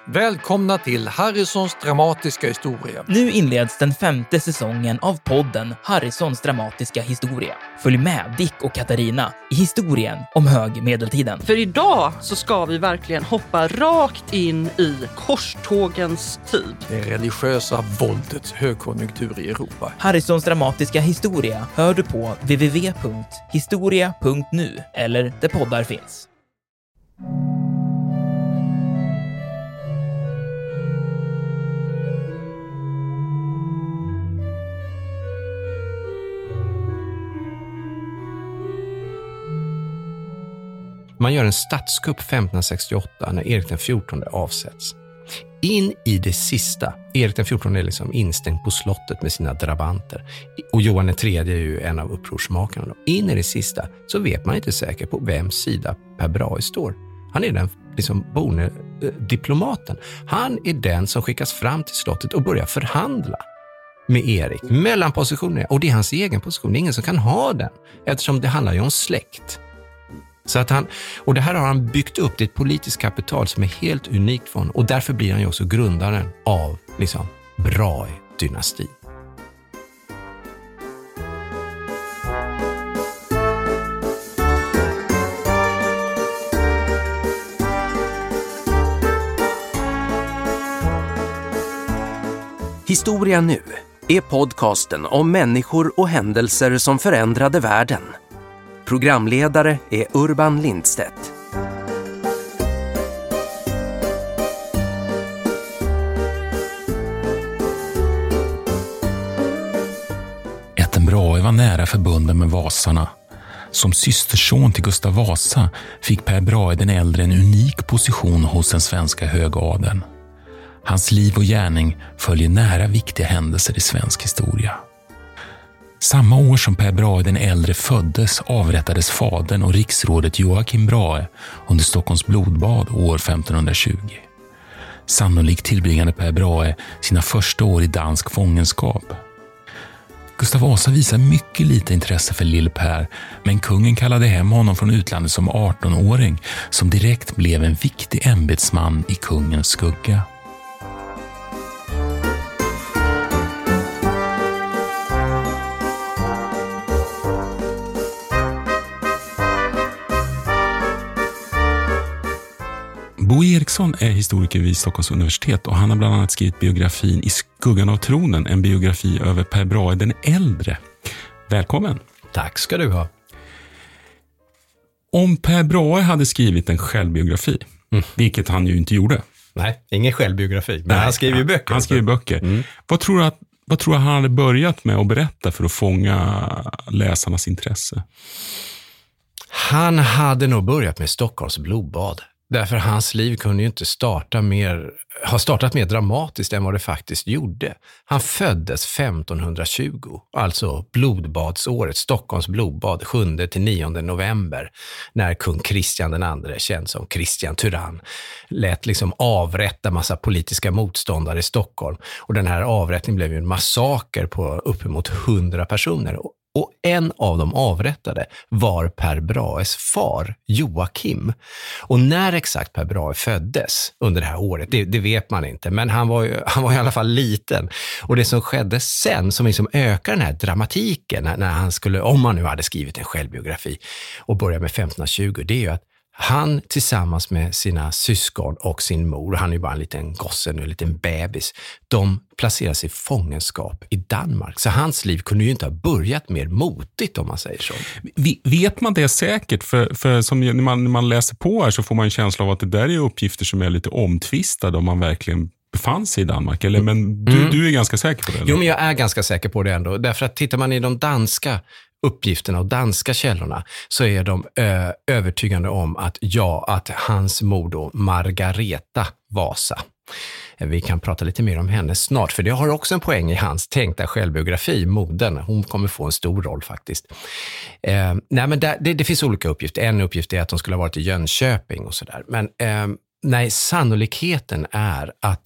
Välkomna till Harrisons dramatiska historia. Nu inleds den 5:e säsongen av podden Harrisons dramatiska historia. Följ med Dick och Katarina i historien om högmedeltiden. För idag så ska vi verkligen hoppa rakt in i korstågens tid. Det religiösa våldets högkonjunktur i Europa. Harrisons dramatiska historia hör du på www.historia.nu eller där poddar finns. Man gör en statskupp 1568 när Erik den 14 avsätts. In i det sista, Erik den 14 är liksom instängd på slottet med sina drabanter. Och Johan den tredje är ju en av upprorsmakarna. In i det sista så vet man inte säkert på vems sida Per Brahe står. Han är den liksom diplomaten. Han är den som skickas fram till slottet och börjar förhandla med Erik. Mellan positionerna. Och det är hans egen position. Ingen som kan ha den. Eftersom det handlar ju om släkt. Så att och det här har han byggt upp, det är ett politiskt kapital som är helt unikt för honom. Och därför blir han ju också grundaren av liksom Brahe-dynastin. Historia nu är podcasten om människor och händelser som förändrade världen. Programledare är Urban Lindstedt. Ätten Brahe var nära förbunden med Vasarna. Som systerson till Gustav Vasa fick Per Brahe den äldre en unik position hos den svenska högadeln. Hans liv och gärning följer nära viktiga händelser i svensk historia. Samma år som Per Brahe den äldre föddes avrättades fadern och riksrådet Joakim Brahe under Stockholms blodbad år 1520. Sannolikt tillbringade Per Brahe sina första år i dansk fångenskap. Gustav Vasa visar mycket lite intresse för Lille Per, men kungen kallade hem honom från utlandet som 18-åring som direkt blev en viktig ämbetsman i kungens skugga. Bo Eriksson är historiker vid Stockholms universitet och han har bland annat skrivit biografin I skuggan av tronen, en biografi över Per Brahe den äldre. Välkommen! Tack ska du ha. Om Per Brahe hade skrivit en självbiografi, vilket han ju inte gjorde. Nej, ingen självbiografi, men han skriver ju böcker. Han skriver böcker. Vad tror du han hade börjat med att berätta för att fånga läsarnas intresse? Han hade nog börjat med Stockholms blodbad. Därför hans liv kunde ju inte ha startat mer dramatiskt än vad det faktiskt gjorde. Han föddes 1520, alltså blodbadsåret, Stockholms blodbad, 7-9 november, när kung Kristian den andre, känd som Kristian Tyrann, lät liksom avrätta massa politiska motståndare i Stockholm. Och den här avrättningen blev ju en massaker på uppemot 100 personer. Och en av dem avrättade var Per Brahes far, Joakim. Och när exakt Per Brahe föddes under det här året, det vet man inte. Men han var i alla fall liten. Och det som skedde sen, som liksom ökar den här dramatiken, när han skulle, om han nu hade skrivit en självbiografi och började med 1520, det är ju att han tillsammans med sina syskon och sin mor, han är ju bara en liten gosse nu, en liten bebis, de placeras i fångenskap i Danmark. Så hans liv kunde ju inte ha börjat mer motigt, om man säger så. Vet man det säkert? För som när man läser på här så får man en känsla av att det där är uppgifter som är lite omtvistade om man verkligen befann sig i Danmark. Eller, men du är ganska säker på det? Eller? Jo, men jag är ganska säker på det ändå. Därför att tittar man i de danska uppgifterna och danska källorna så är de övertygande om att hans mor då, Margareta Vasa. Vi kan prata lite mer om henne snart, för det har också en poäng i hans tänkta självbiografi, modern. Hon kommer få en stor roll faktiskt. Nej, men det finns olika uppgifter. En uppgift är att hon skulle ha varit i Jönköping och sådär. Men nej, sannolikheten är att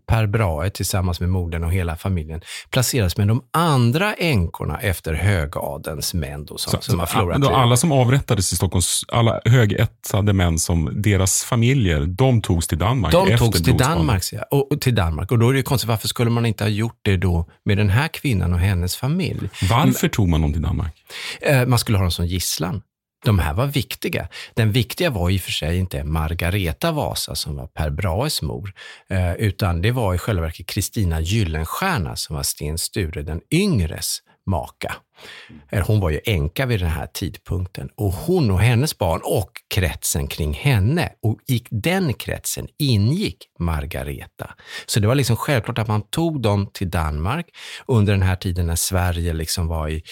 Per Brahe tillsammans med modern och hela familjen placerades med de andra änkorna efter högadens män då, som har förlorat då alla som avrättades i Stockholms, alla högättade män som deras familjer, de togs till Danmark. De togs till Danmark, ja, och till Danmark. Och då är det ju konstigt, varför skulle man inte ha gjort det då med den här kvinnan och hennes familj? Varför tog man dem till Danmark? Man skulle ha dem som gisslan. De här var viktiga. Den viktiga var i och för sig inte Margareta Vasa som var Per Brahes mor, utan det var i själva verket Kristina Gyllenstierna som var Sten Sture den yngres maka. Hon var ju änka vid den här tidpunkten, och hon och hennes barn och kretsen kring henne, och i den kretsen ingick Margareta. Så det var liksom självklart att man tog dem till Danmark under den här tiden när Sverige liksom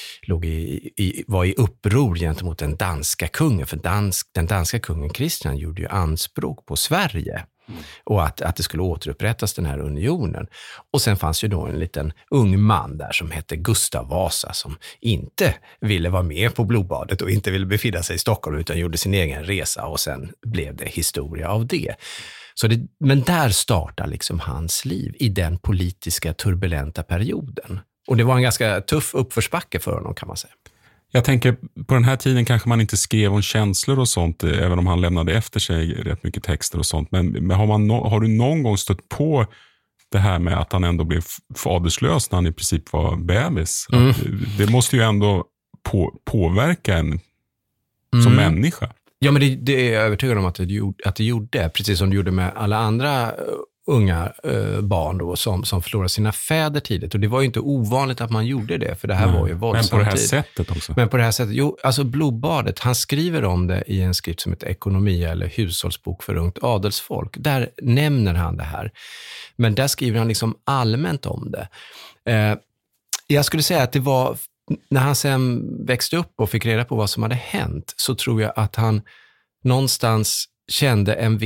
var i uppror gentemot den danska kungen, för den danska kungen Kristian gjorde ju anspråk på Sverige. Och att det skulle återupprättas, den här unionen. Och sen fanns ju då en liten ung man där som hette Gustav Vasa, som inte ville vara med på blodbadet och inte ville befinna sig i Stockholm, utan gjorde sin egen resa, och sen blev det historia av det. Men där startar liksom hans liv i den politiska turbulenta perioden. Och det var en ganska tuff uppförsbacke för honom, kan man säga. Jag tänker, på den här tiden kanske man inte skrev om känslor och sånt, även om han lämnade efter sig rätt mycket texter och sånt. Men har du någon gång stött på det här med att han ändå blev faderslös när han i princip var bebis? Det måste ju ändå påverka en som människa. Ja, men det är jag övertygad om att det gjorde, precis som det gjorde med alla andra unga barn då, som förlorade sina fäder tidigt. Och det var ju inte ovanligt att man gjorde det, för det här var ju våldsamt. Men på det här sättet också. Men på det här sättet, alltså blodbadet, han skriver om det i en skrift som heter Ekonomia eller hushållsbok för ungt adelsfolk. Där nämner han det här. Men där skriver han liksom allmänt om det. Jag skulle säga att det var, när han sen växte upp och fick reda på vad som hade hänt, så tror jag att han någonstans kände en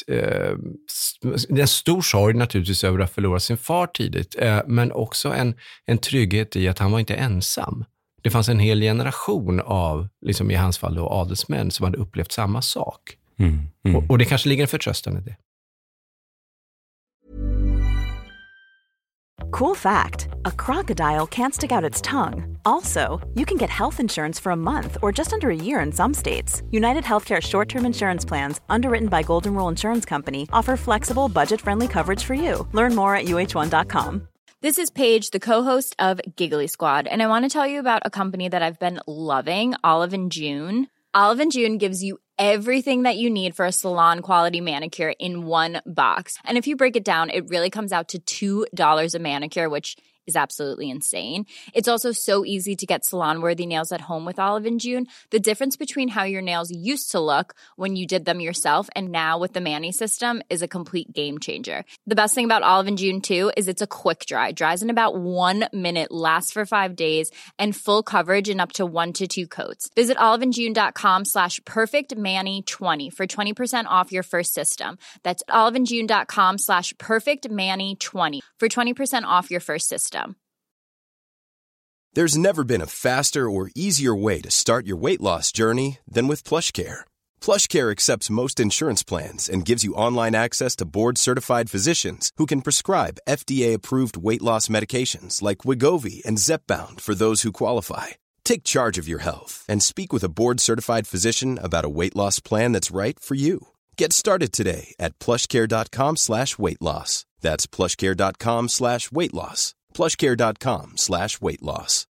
stor sorg naturligtvis över att förlora sin far tidigt, men också en trygghet i att han var inte ensam. Det fanns en hel generation av, liksom i hans fall då, adelsmän som hade upplevt samma sak. Och det kanske ligger en förtröstan i det. Cool fact, a crocodile can't stick out its tongue. Also, you can get health insurance for a month or just under a year in some states. United Healthcare short-term insurance plans, underwritten by Golden Rule Insurance Company, offer flexible, budget-friendly coverage for you. Learn more at uh1.com. This is Paige, the co-host of Giggly Squad, and I want to tell you about a company that I've been loving, Olive & June. Olive & June gives you everything that you need for a salon-quality manicure in one box. And if you break it down, it really comes out to $2 a manicure, which is absolutely insane. It's also so easy to get salon-worthy nails at home with Olive & June. The difference between how your nails used to look when you did them yourself and now with the Mani system is a complete game changer. The best thing about Olive & June, too, is it's a quick dry. Dries in about 1 minute, lasts for 5 days, and full coverage in up to 1 to 2 coats. Visit oliveandjune.com/perfectmani20 for 20% off your first system. That's oliveandjune.com/perfectmani20 for 20% off your first system. There's never been a faster or easier way to start your weight loss journey than with PlushCare. PlushCare accepts most insurance plans and gives you online access to board-certified physicians who can prescribe FDA-approved weight loss medications like Wegovy and Zepbound for those who qualify. Take charge of your health and speak with a board-certified physician about a weight loss plan that's right for you. Get started today at plushcare.com/weightloss. That's plushcare.com/weightloss. plushcare.com/weightloss.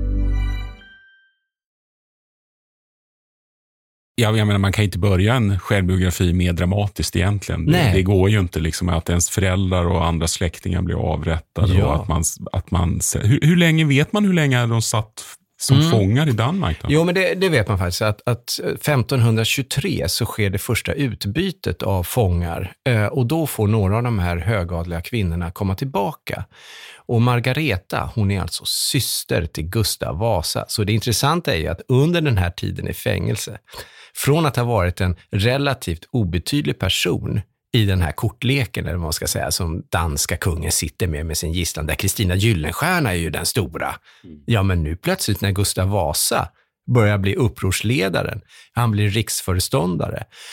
Jag menar, man kan inte börja en självbiografi mer dramatiskt egentligen. Det går ju inte liksom att ens föräldrar och andra släktingar blir avrättade. Ja. Och att man hur länge vet man hur länge de satt som fångar i Danmark då? Jo, men det vet man faktiskt att 1523 så sker det första utbytet av fångar, och då får några av de här högadliga kvinnorna komma tillbaka. Och Margareta, hon är alltså syster till Gustav Vasa. Så det intressanta är ju att under den här tiden i fängelse, från att ha varit en relativt obetydlig person i den här kortleken, eller vad man ska säga, som danska kungen sitter med sin gisslan, där Kristina Gyllenstierna är ju den stora. Ja, men nu plötsligt när Gustav Vasa börjar bli upprorsledaren, han blir riksföreståndare,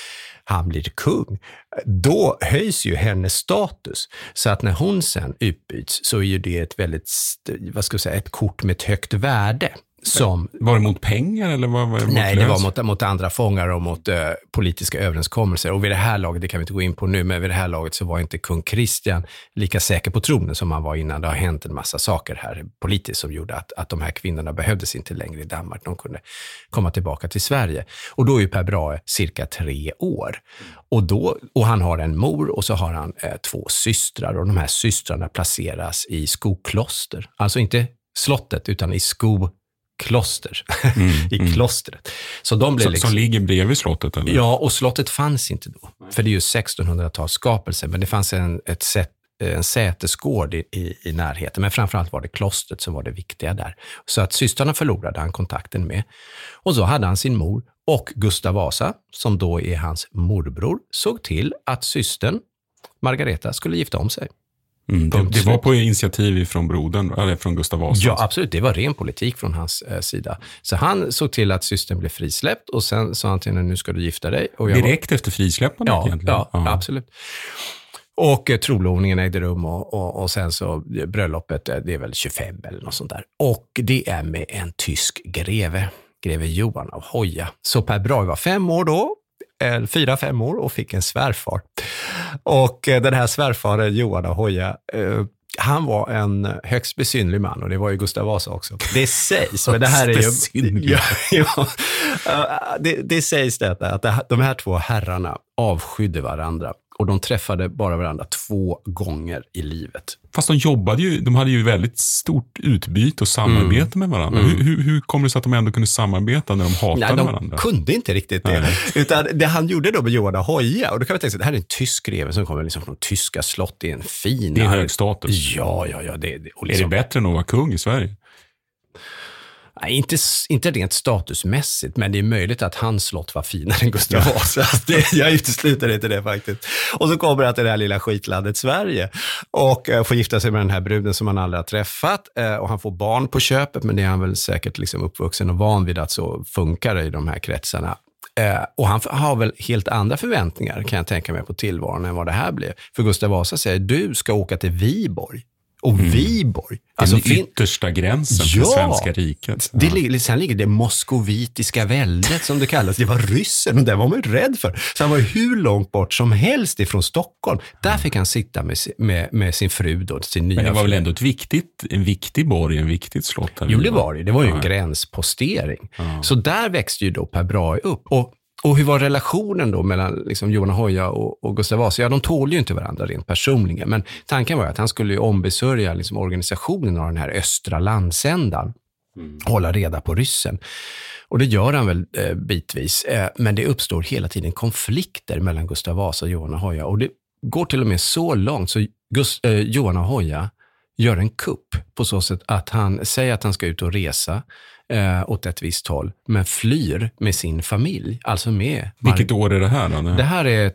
han blir kung, då höjs ju hennes status. Så att när hon sen utbyts så är ju det ett väldigt, ett kort med ett högt värde. Var det mot pengar eller var det mot Nej, det var mot andra fångar och mot politiska överenskommelser. Och vid det här laget, det kan vi inte gå in på nu, men vid det här laget så var inte kung Kristian lika säker på tronen som han var innan. Det har hänt en massa saker här politiskt som gjorde att de här kvinnorna behövdes inte längre i Danmark. De kunde komma tillbaka till Sverige. Och då är ju Per Brahe cirka 3 år. Och han har en mor och så har han 2 systrar. Och de här systrarna placeras i Skokloster. Alltså inte slottet utan i Skokloster. I klostret. Så de blev som ligger bredvid slottet? Eller? Ja, och slottet fanns inte då. För det är ju 1600-tals skapelse. Men det fanns en sätesgård i närheten. Men framförallt var det klostret som var det viktiga där. Så att systrarna förlorade han kontakten med. Och så hade han sin mor och Gustav Vasa, som då är hans morbror, såg till att systern Margareta skulle gifta om sig. Det var på initiativ från brodern, eller från Gustav Vasa? Ja, absolut. Det var ren politik från hans sida. Så han såg till att systern blev frisläppt och sen sa han till henne, nu ska du gifta dig. Och direkt efter frisläppandet egentligen? Ja, absolut. Och trolovningen ägde rum och sen så bröllopet, det är väl 25 eller något sånt där. Och det är med en tysk greve Johan av Hoya. Så Per Brahe var 5 år då. 4-5 år och fick en svärfar. Och den här svärfaren Johan av Hoya, han var en högst besynlig man och det var ju Gustav Vasa också. Det sägs, men det här är ju... Det sägs att de här 2 herrarna avskydde varandra och de träffade bara varandra 2 gånger i livet. Fast de hade ju väldigt stort utbyte och samarbete med varandra. Hur kommer det sig att de ändå kunde samarbeta när de hatade varandra? De kunde inte riktigt det. Utan det han gjorde då med Johan av Hoya, och då kan vi tänka sig att det här är en tysk greve som kommer liksom från tyska slott. Det är en fin... Det är hög status. Ja. Och liksom, är det bättre än att vara kung i Sverige? Nej, inte rent statusmässigt, men det är möjligt att hans slott var finare än Gustav Vasa. Jag utesluter inte det faktiskt. Och så kommer han till det här lilla skitlandet Sverige och får gifta sig med den här bruden som han aldrig har träffat. Och han får barn på köpet, men det är han väl säkert liksom uppvuxen och van vid att så funkar det i de här kretsarna. Och han har väl helt andra förväntningar, kan jag tänka mig, på tillvaron än vad det här blev. För Gustav Vasa säger, du ska åka till Viborg. Och Viborg. Alltså den yttersta gränsen för svenska riket. Ja. Sen ligger det moskovitiska väldet som det kallas. Det var ryssen och det var man ju rädd för. Så han var ju hur långt bort som helst ifrån Stockholm. Där fick han sitta med sin fru då, sin nya. Men det var fru. väl ändå en viktig borg, en viktigt slott? Jo, det var det. Det var ju en gränspostering. Ja. Så där växte ju då Per Brahe upp. Och hur var relationen då mellan liksom Johan av Hoya och Gustav Vasa? Ja, de tål ju inte varandra rent personligen. Men tanken var att han skulle ju ombesörja liksom organisationen av den här östra landsändan. Hålla reda på ryssen. Och det gör han väl bitvis. Men det uppstår hela tiden konflikter mellan Gustav Vasa och Johan av Hoya. Och det går till och med så långt så Johan av Hoya gör en kupp på så sätt att han säger att han ska ut och resa åt ett visst håll, men flyr med sin familj, alltså med... Vilket år är det här då? Det här är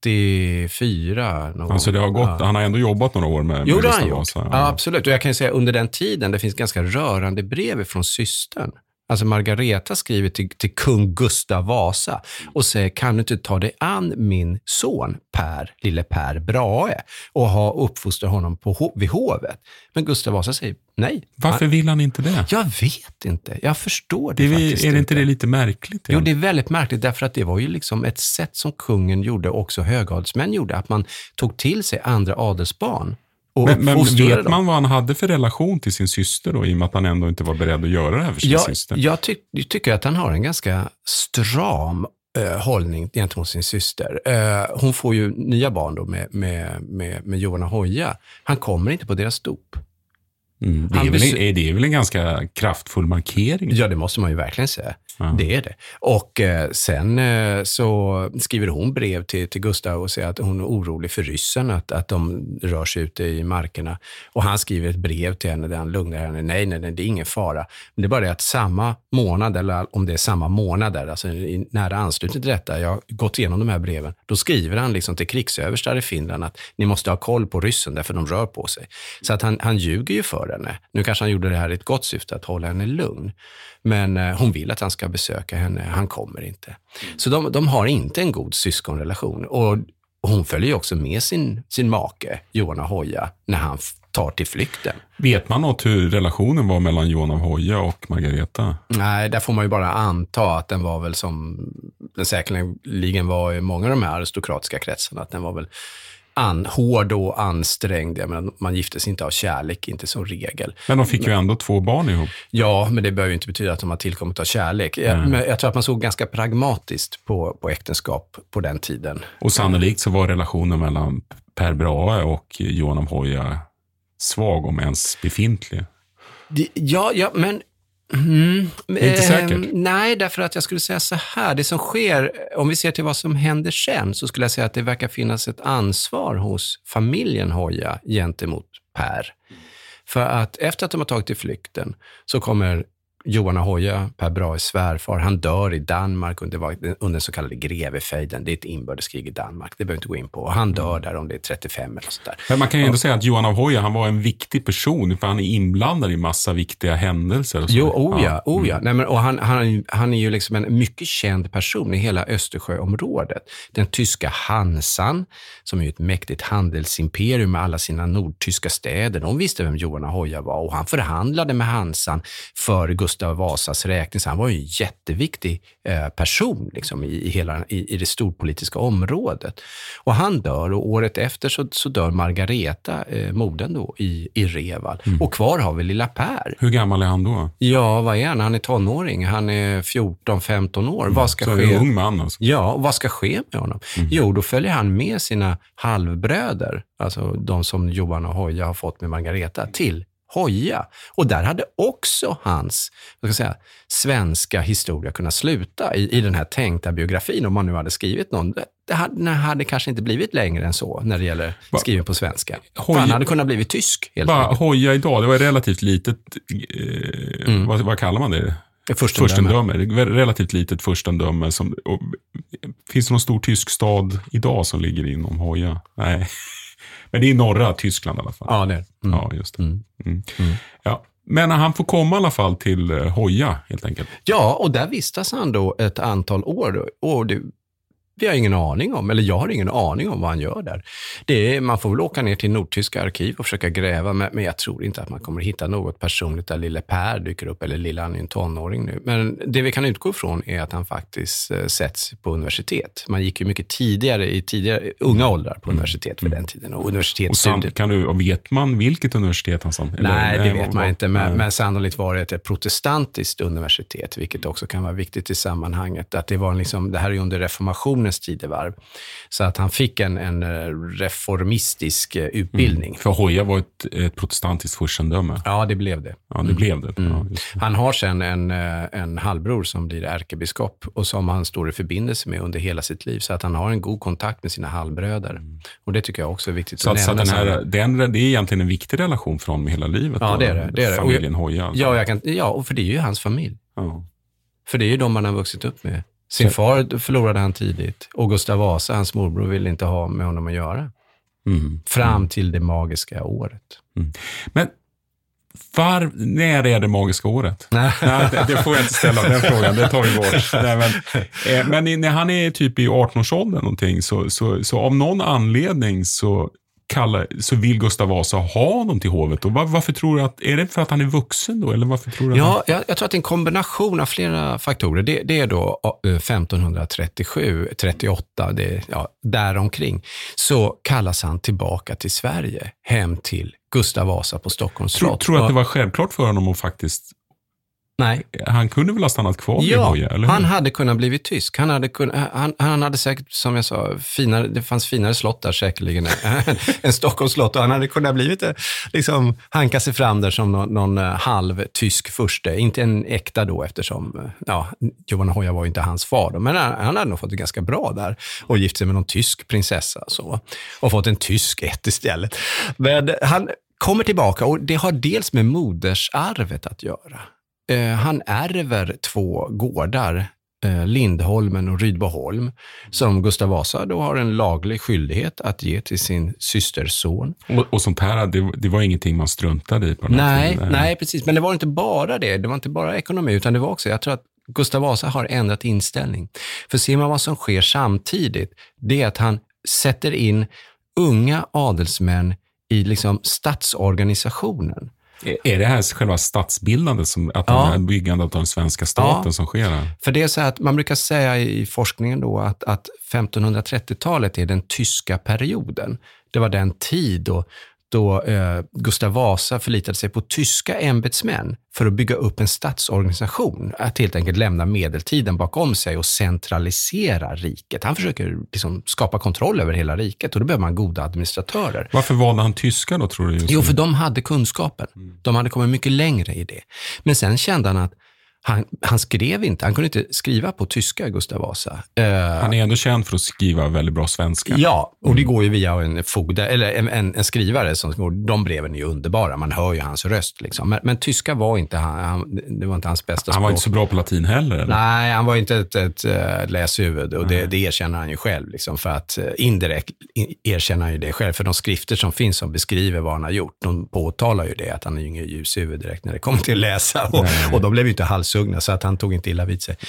34. Alltså det har gått, han har ändå jobbat några år med Gustav Vasa. Ja, absolut. Och jag kan ju säga under den tiden, det finns ganska rörande brev från systern. Alltså Margareta skriver till kung Gustav Vasa och säger, kan du inte ta dig an min son lille Per Brahe och uppfostra honom vid hovet? Men Gustav Vasa säger nej. Varför vill han inte det? Jag vet inte. Jag förstår det faktiskt Är det inte det lite märkligt? Jo, det är väldigt märkligt därför att det var ju liksom ett sätt som kungen gjorde, också högadelsmän gjorde, att man tog till sig andra adelsbarn. Men vet man vad han hade för relation till sin syster då, i och med att han ändå inte var beredd att göra det här för sin syster? Jag tycker att han har en ganska stram hållning gentemot sin syster. Hon får ju nya barn då med Johan av Hoya. Han kommer inte på deras dop. Det är väl en ganska kraftfull markering? Ja, det måste man ju verkligen säga. Det är det. Och sen så skriver hon brev till Gustav och säger att hon är orolig för ryssen, att de rör sig ute i markerna. Och han skriver ett brev till henne där han lugnar henne. Nej, det är ingen fara. Men det är bara det att samma månad, eller om det är samma månader, alltså i nära anslutning till detta, jag har gått igenom de här breven, då skriver han liksom till krigsöverstar i Finland att ni måste ha koll på ryssen därför de rör på sig. Så att han ljuger ju för henne. Nu kanske han gjorde det här i ett gott syfte att hålla henne lugn. Men hon vill att han ska besöka henne. Han kommer inte. Så de har inte en god syskonrelation. Och hon följer ju också med sin make, Johan av Hoya, när han tar till flykten. Vet man något hur relationen var mellan Johan av Hoya och Margareta? Nej, där får man ju bara anta att den var väl som den säkerligen var i många av de här aristokratiska kretsarna, att den var väl hård och ansträngd. Men man gifte sig inte av kärlek, inte som regel. Men de fick ju ändå 2 barn ihop. Ja, men det behöver ju inte betyda att de har tillkommit av kärlek. Men jag tror att man såg ganska pragmatiskt på äktenskap på den tiden. Och sannolikt så var relationen mellan Per Brahe och Johan av Hoya svag, om ens befintlig. Ja, men... Det är inte säkert. Nej, därför att jag skulle säga så här. Det som sker, om vi ser till vad som händer sen, så skulle jag säga att det verkar finnas ett ansvar hos familjen Hoya gentemot Per. För att efter att de har tagit till flykten så kommer Johan av Hoya, Per Brahes svärfar, han dör i Danmark under den så kallade grevefejden. Det är ett inbördeskrig i Danmark, det behöver inte gå in på. Han dör där om det är 35 eller sådär. Men man kan ju ändå säga att Johan av Hoya, han var en viktig person, för han är inblandad i massa viktiga händelser. Och så. Jo, ja. Nej, men, och han är ju liksom en mycket känd person i hela Östersjöområdet. Den tyska Hansan, som är ett mäktigt handelsimperium med alla sina nordtyska städer, de visste vem Johan av Hoya var, och han förhandlade med Hansan för Gustav Vasas räkning. Så han var ju en jätteviktig person liksom, i det storpolitiska området. Och han dör, och året efter så dör Margareta, modern då, i Reval. Och kvar har vi lilla Per. Hur gammal är han då? Ja, vad är han? Han är tonåring. Han är 14-15 år. Vad ska så ske? En ung man alltså. Ja, och vad ska ske med honom? Jo, då följer han med sina halvbröder, alltså de som Johan av Hoya har fått med Margareta, till Hoya. Och där hade också hans svenska historia kunnat sluta i den här tänkta biografin, om man nu hade skrivit någon. Det hade kanske inte blivit längre än så när det gäller skriven på svenska. Han hade kunnat blivit tysk. Hoya idag, det var relativt litet, vad kallar man det? Furstendöme. Relativt litet furstendöme. Finns det någon stor tysk stad idag som ligger inom Hoya? Nej. Men det är norra Tyskland i alla fall. Ja, det. Ja, just det. Ja. Men han får komma i alla fall till Hoya, helt enkelt. Ja, och där vistas han då ett antal år. Och vi har ingen aning om, eller jag har ingen aning om vad han gör där. Man får väl åka ner till nordtyska arkiv och försöka gräva, men jag tror inte att man kommer hitta något personligt där lilla Per dyker upp, eller lilla, han är en tonåring nu. Men det vi kan utgå ifrån är att han faktiskt sätts på universitet. Man gick ju mycket tidigare unga åldrar på universitet för den tiden. Och universitetsstudier. Vet man vilket universitet han sa? Nej, det vet man inte, men sannolikt var det ett protestantiskt universitet, vilket också kan vara viktigt i sammanhanget. Att det var liksom, det här är under reformationen tidevarv. Så att han fick en reformistisk utbildning. För Hoya var ett protestantiskt furstendöme. Ja, det blev det. Ja, det blev det. Ja, han har sen en halvbror som blir ärkebiskop, och som han står i förbindelse med under hela sitt liv. Så att han har en god kontakt med sina halvbröder. Och det tycker jag också är viktigt. Så att det är egentligen en viktig relation för honom i hela livet. Ja, det är det. Familjen Hoya. Alltså. Och för det är ju hans familj. Ja. För det är ju de man har vuxit upp med. Sin far förlorade han tidigt, och Gustav Vasa, hans morbror, ville inte ha med honom att göra. Fram till det magiska året. Men när är det magiska året? Nej, det får jag inte ställa, den frågan, det tar vi bort. Men när han är typ i 18-årsåldern någonting, så av någon anledning så vill Gustav Vasa ha honom till hovet. Och varför tror du att, är det för att han är vuxen då? Eller varför tror du jag tror att det är en kombination av flera faktorer. Det är då 1537, 38, däromkring. Så kallas han tillbaka till Sverige, hem till Gustav Vasa på Stockholms slott. Tror du att det var självklart för honom att faktiskt... Nej. Han kunde väl ha stannat kvar i Hoya, eller hur? Han hade kunnat blivit tysk. Han hade säkert, som jag sa, det fanns finare slott där säkerligen än Stockholms slott. Och han hade kunnat blivit hanka sig fram där som någon halv tysk furste. Inte en äkta då, eftersom Johan av Hoya var ju inte hans far då, men han hade nog fått det ganska bra där och gift sig med någon tysk prinsessa så, och fått en tysk ett istället. Men han kommer tillbaka, och det har dels med modersarvet att göra. Han ärver 2 gårdar, Lindholmen och Rydboholm, som Gustav Vasa då har en laglig skyldighet att ge till sin systerson. Och sånt här, det var ingenting man struntade i på den här tiden? Nej, precis. Men det var inte bara det. Det var inte bara ekonomi, utan det var också, jag tror att Gustav Vasa har ändrat inställning. För ser man vad som sker samtidigt, det är att han sätter in unga adelsmän i liksom statsorganisationen. Är det här själva statsbildandet, som att det här byggandet av den svenska staten som sker här? För det är så att man brukar säga i forskningen då att 1530-talet är den tyska perioden. Det var den tid då Gustav Vasa förlitade sig på tyska ämbetsmän för att bygga upp en statsorganisation. Att helt enkelt lämna medeltiden bakom sig och centralisera riket. Han försöker liksom skapa kontroll över hela riket, och då behöver man goda administratörer. Varför valde han tyska då, tror du? Jo, för de hade kunskapen. De hade kommit mycket längre i det. Men sen kände han att han skrev inte, han kunde inte skriva på tyska, Gustav Vasa. Han är ändå känd för att skriva väldigt bra svenska. Ja, och det går ju via en fogde, eller en skrivare som går. De breven är ju underbara, man hör ju hans röst liksom. Men tyska var inte det var inte hans bästa språk. Han var inte så bra på latin heller, eller? Nej, han var inte ett läshuvud, och det erkänner han ju själv liksom, för att indirekt erkänner han ju det själv, för de skrifter som finns som beskriver vad han har gjort, de påtalar ju det, att han är ju ingen ljushuvud direkt när det kommer till att läsa, och de blev ju inte halssugna, så att han tog inte illa vid sig.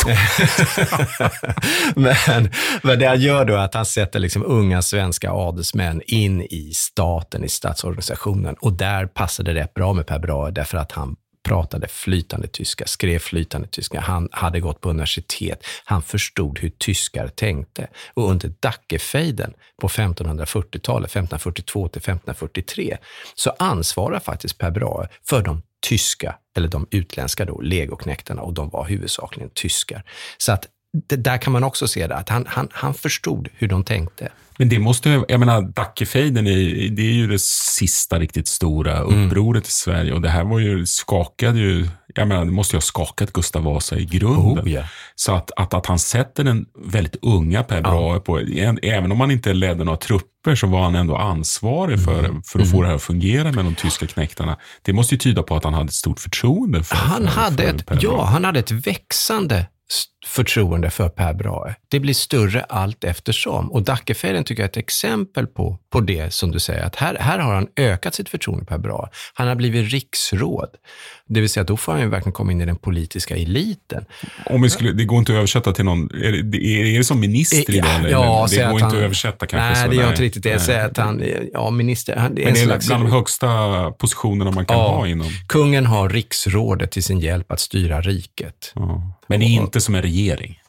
men det han gör då är att han sätter liksom unga svenska adelsmän in i staten, i statsorganisationen, och där passade det rätt bra med Per Brahe, därför att han pratade flytande tyska, skrev flytande tyska, han hade gått på universitet, han förstod hur tyskar tänkte, och under Dackefejden på 1540-talet, 1542 till 1543, så ansvarar faktiskt Per Brahe för de tyska, eller de utländska då, legoknektarna, och de var huvudsakligen tyskar. Så att där kan man också se det, att han förstod hur de tänkte. Men det måste, jag menar, Dackefejden det är ju det sista riktigt stora upproret i Sverige, och det här var ju, skakade ju, jag menar, det måste ju ha skakat Gustav Vasa i grunden. Yeah. Så att han sätter den väldigt unga Per Brahe på, även om han inte ledde några trupper, så var han ändå ansvarig för att få det här att fungera med de tyska knektarna. Det måste ju tyda på att han hade ett stort förtroende för Per Brahe. Han hade ett växande förtroende för Per Brahe. Det blir större allt eftersom. Och Dackefejden tycker jag är ett exempel på det som du säger. Att här har han ökat sitt förtroende för Per Brahe. Han har blivit riksråd. Det vill säga att då får han ju verkligen komma in i den politiska eliten. Om vi skulle, det går inte att översätta till någon, är det som minister idag? Ja, det går inte att översätta kanske. Nej, det gör inte riktigt det. Jag säger att han, minister. Men det är bland de högsta positionerna man kan ha inom. Kungen har riksrådet till sin hjälp att styra riket. Ja. Men det är inte som en regering.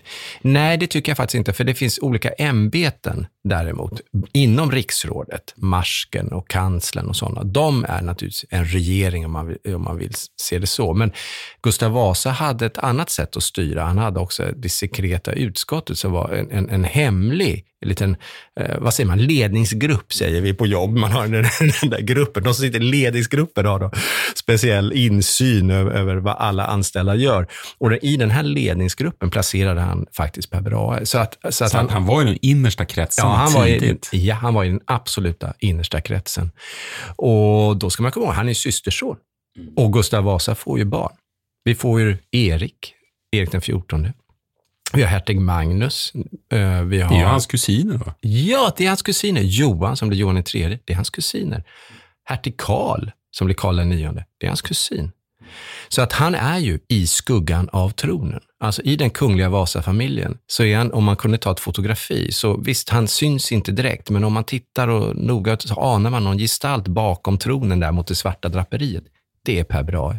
Nej, det tycker jag faktiskt inte, för det finns olika ämbeten däremot inom riksrådet, marsken och kanslern och sådana. De är naturligtvis en regering om man vill se det så. Men Gustav Vasa hade ett annat sätt att styra. Han hade också det sekreta utskottet som var en hemlig liten, vad säger man, ledningsgrupp säger vi på jobb. Man har den där gruppen, de som sitter i ledningsgruppen har då speciell insyn över vad alla anställda gör. Och i den här ledningsgruppen placerade han faktiskt Per Brahe. Så han var i den innersta kretsen tidigt. Han var i den absoluta innersta kretsen. Och då ska man komma ihåg, han är systerson. Och Gustav Vasa får ju barn. Vi får ju Erik den 14. Vi har hertig Magnus. Det är hans kusiner, va? Ja, det är hans kusiner. Johan som blir Johan III, det är hans kusiner. Hertig Karl som blir Karl IX, det är hans kusin. Så att han är ju i skuggan av tronen. Alltså i den kungliga Vasa-familjen så är han, om man kunde ta ett fotografi, så visst, han syns inte direkt, men om man tittar och noga så anar man någon gestalt bakom tronen där mot det svarta draperiet. Det är Per Brahe.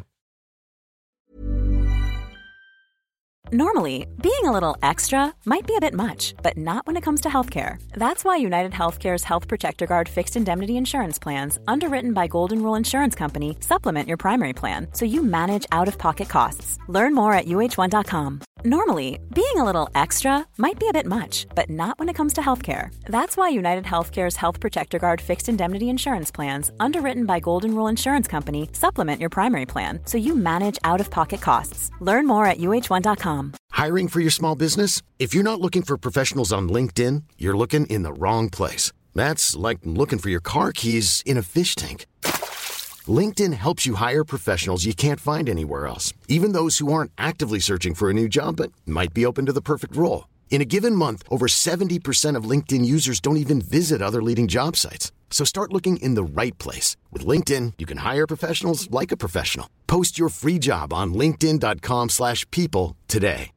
Normally, being a little extra might be a bit much, but not when it comes to healthcare. That's why United Healthcare's Health Protector Guard fixed indemnity insurance plans, underwritten by Golden Rule Insurance Company, supplement your primary plan so you manage out-of-pocket costs. Learn more at uh1.com. Normally, being a little extra might be a bit much, but not when it comes to healthcare. That's why United Healthcare's Health Protector Guard fixed indemnity insurance plans, underwritten by Golden Rule Insurance Company, supplement your primary plan so you manage out-of-pocket costs. Learn more at uh1.com. Hiring for your small business? If you're not looking for professionals on LinkedIn, you're looking in the wrong place. That's like looking for your car keys in a fish tank. LinkedIn helps you hire professionals you can't find anywhere else, even those who aren't actively searching for a new job but might be open to the perfect role. In a given month, over 70% of LinkedIn users don't even visit other leading job sites. So start looking in the right place. With LinkedIn, you can hire professionals like a professional. Post your free job on linkedin.com/people today.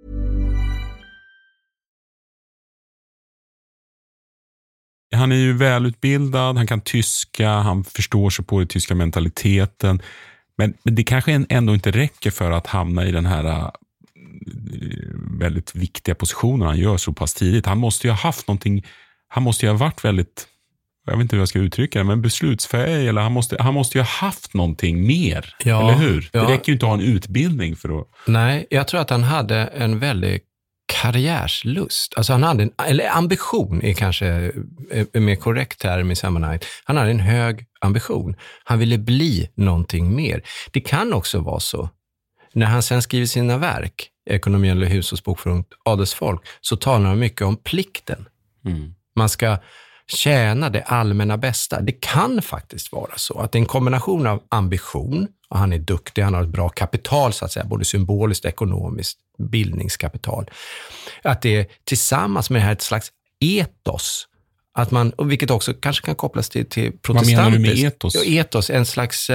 Han är ju välutbildad, han kan tyska, han förstår sig på den tyska mentaliteten. Men det kanske ändå inte räcker för att hamna i den här väldigt viktiga positionen han gör så pass tidigt. Han måste ju ha haft någonting, han måste ju ha varit väldigt, jag vet inte hur jag ska uttrycka det, men beslutsfähig, eller han måste ju ha haft någonting mer, eller hur? Ja. Det räcker ju inte att ha en utbildning för att... Nej, jag tror att han hade en väldigt karriärslust. Alltså han hade eller ambition är kanske mer korrekt term i sammanhanget. Han hade en hög ambition. Han ville bli någonting mer. Det kan också vara så, när han sen skriver sina verk, Ekonomi eller hushållsbok för adelsfolk, så talar han mycket om plikten. Man ska tjäna det allmänna bästa. Det kan faktiskt vara så att det är en kombination av ambition, och han är duktig, han har ett bra kapital så att säga, både symboliskt och ekonomiskt, bildningskapital. Att det är tillsammans med det här ett slags etos, att man, och vilket också kanske kan kopplas till protestantiskt. Vad menar du med etos? Etos, en slags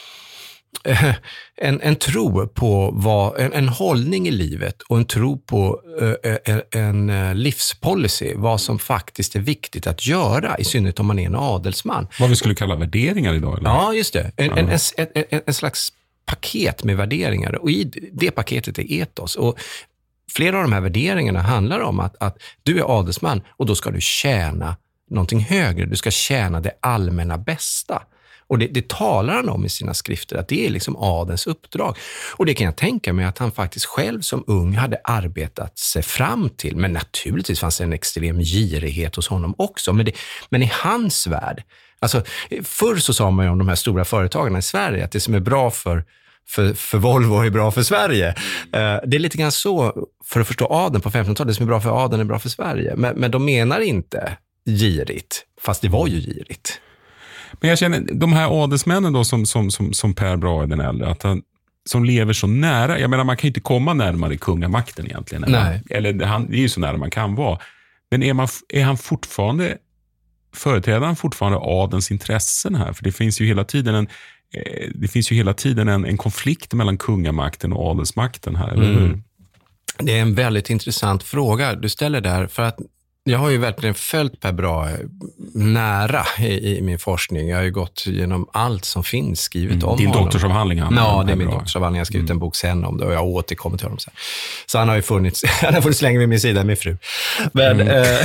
en tro på en hållning i livet och en tro på en livspolicy, vad som faktiskt är viktigt att göra, i synnerhet om man är en adelsman. Vad vi skulle kalla värderingar idag, eller? Ja, just det. En slags paket med värderingar, och i det paketet är etos. Och flera av de här värderingarna handlar om att du är adelsman och då ska du tjäna någonting högre. Du ska tjäna det allmänna bästa. Och det talar han om i sina skrifter, att det är liksom adens uppdrag. Och det kan jag tänka mig att han faktiskt själv som ung hade arbetat sig fram till. Men naturligtvis fanns det en extrem girighet hos honom också. Men i hans värld, alltså förr så sa man ju om de här stora företagarna i Sverige att det som är bra för Volvo är bra för Sverige. Det är lite grann så, för att förstå adeln på 1500-talet, det som är bra för adeln är bra för Sverige. Men de menar inte girigt, fast det var ju girigt. Men jag känner, de här adelsmännen då som Per Brahe den äldre, att han, som lever så nära, jag menar man kan ju inte komma närmare kungamakten egentligen. Nej. Eller det är ju så nära man kan vara. Men är han fortfarande, företräder han fortfarande adelns intressen här? För det finns ju hela tiden en konflikt mellan kungamakten och adelsmakten här, eller hur? Det är en väldigt intressant fråga du ställer där, för att jag har ju verkligen följt Per Brahe nära i min forskning. Jag har ju gått igenom allt som finns skrivet om din honom. doktorsavhandling? Ja, det är min doktorsavhandling. Jag har skrivit en bok sen om det och jag återkommer till honom sen. Så han har ju funnits länge vid min sida, min fru. Men,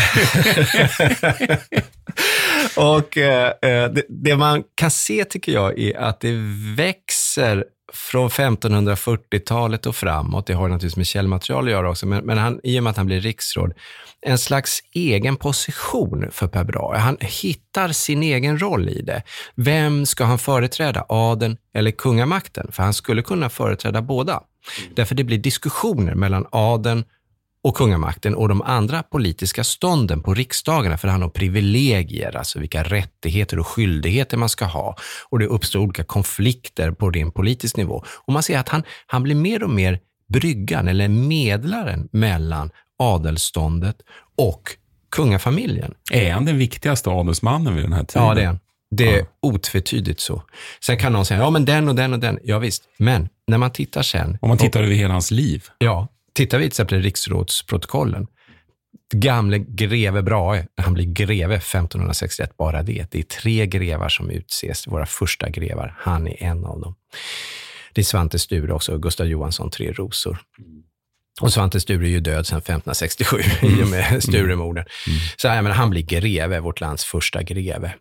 och det man kan se tycker jag är att det växer från 1540-talet och framåt. Det har naturligtvis med källmaterial att göra också. Men han, i och med att han blir riksråd, en slags egen position för Per Brahe. Han hittar sin egen roll i det. Vem ska han företräda? Adeln eller kungamakten? För han skulle kunna företräda båda. Därför det blir diskussioner mellan adeln och kungamakten och de andra politiska stånden på riksdagarna, för han har privilegier, alltså vilka rättigheter och skyldigheter man ska ha. Och det uppstår olika konflikter på ren politisk nivå. Och man ser att han blir mer och mer bryggan eller medlaren mellan adelståndet och kungafamiljen. Är han den viktigaste adelsmannen vid den här tiden? Ja, det är han. Det är otvetydigt så. Sen kan någon säga, ja men den och den och den. Ja visst, men när man tittar sen... Om man tittar över hela hans liv. Ja, tittar vi till exempel riksrådsprotokollen. Gamle greve Brahe, han blir greve 1561, bara det. Det är 3 grevar som utses, våra första grevar. Han är en av dem. Det är Svante Sture också, Gustav Johansson, 3 rosor. Och Svante Sture är ju död sedan 1567 i och med Sturemorden. Så jag menar, han blir greve, vårt lands första greve.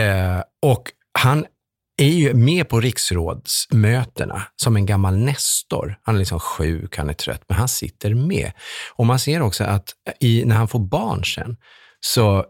Och han är ju med på riksrådsmötena som en gammal nestor. Han är liksom sjuk, han är trött, men han sitter med. Och man ser också att när han får barn sen så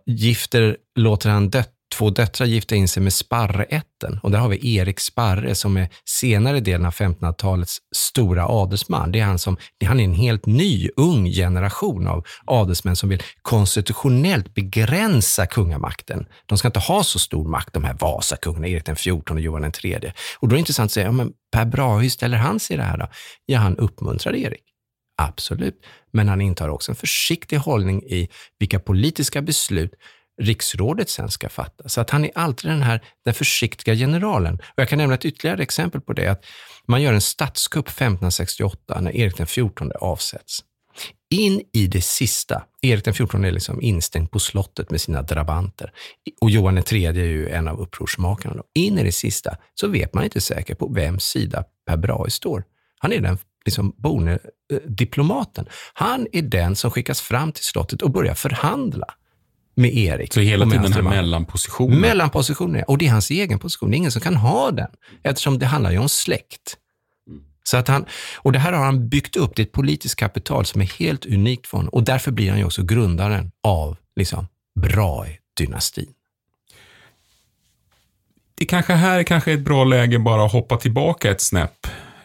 låter han 2 döttrar gifta in sig med Sparreätten. Och där har vi Erik Sparre som är senare delen av 1500-talets stora adelsman. Det är han är en helt ny, ung generation av adelsmän som vill konstitutionellt begränsa kungamakten. De ska inte ha så stor makt, de här Vasakungarna, Erik den 14 och Johan den 3. Och då är det intressant att säga, ja, men Per Brahe, hur ställer han sig i det här då? Ja, han uppmuntrar Erik. Absolut. Men han intar också en försiktig hållning i vilka politiska beslut riksrådet sen ska fatta. Så att han är alltid den försiktiga generalen. Och jag kan nämna ett ytterligare exempel på det, att man gör en statskupp 1568 när Erik den 14 avsätts. In i det sista, Erik den 14 är liksom instängd på slottet med sina drabanter, och Johan den tredje är ju en av upprorsmakarna. In i det sista så vet man inte säkert på vems sida Per Brahe står. Han är den liksom diplomaten. Han är den som skickas fram till slottet och börjar förhandla med Erik. Så hela tiden den här mellanpositionen. Mellanpositionen, och det är hans egen position. Det är ingen som kan ha den, eftersom det handlar ju om släkt. Så att och det här har han byggt upp, det är ett politiskt kapital som är helt unikt för honom. Och därför blir han ju också grundaren av liksom Brahe-dynastin. Det kanske är ett bra läge bara att hoppa tillbaka ett snäpp.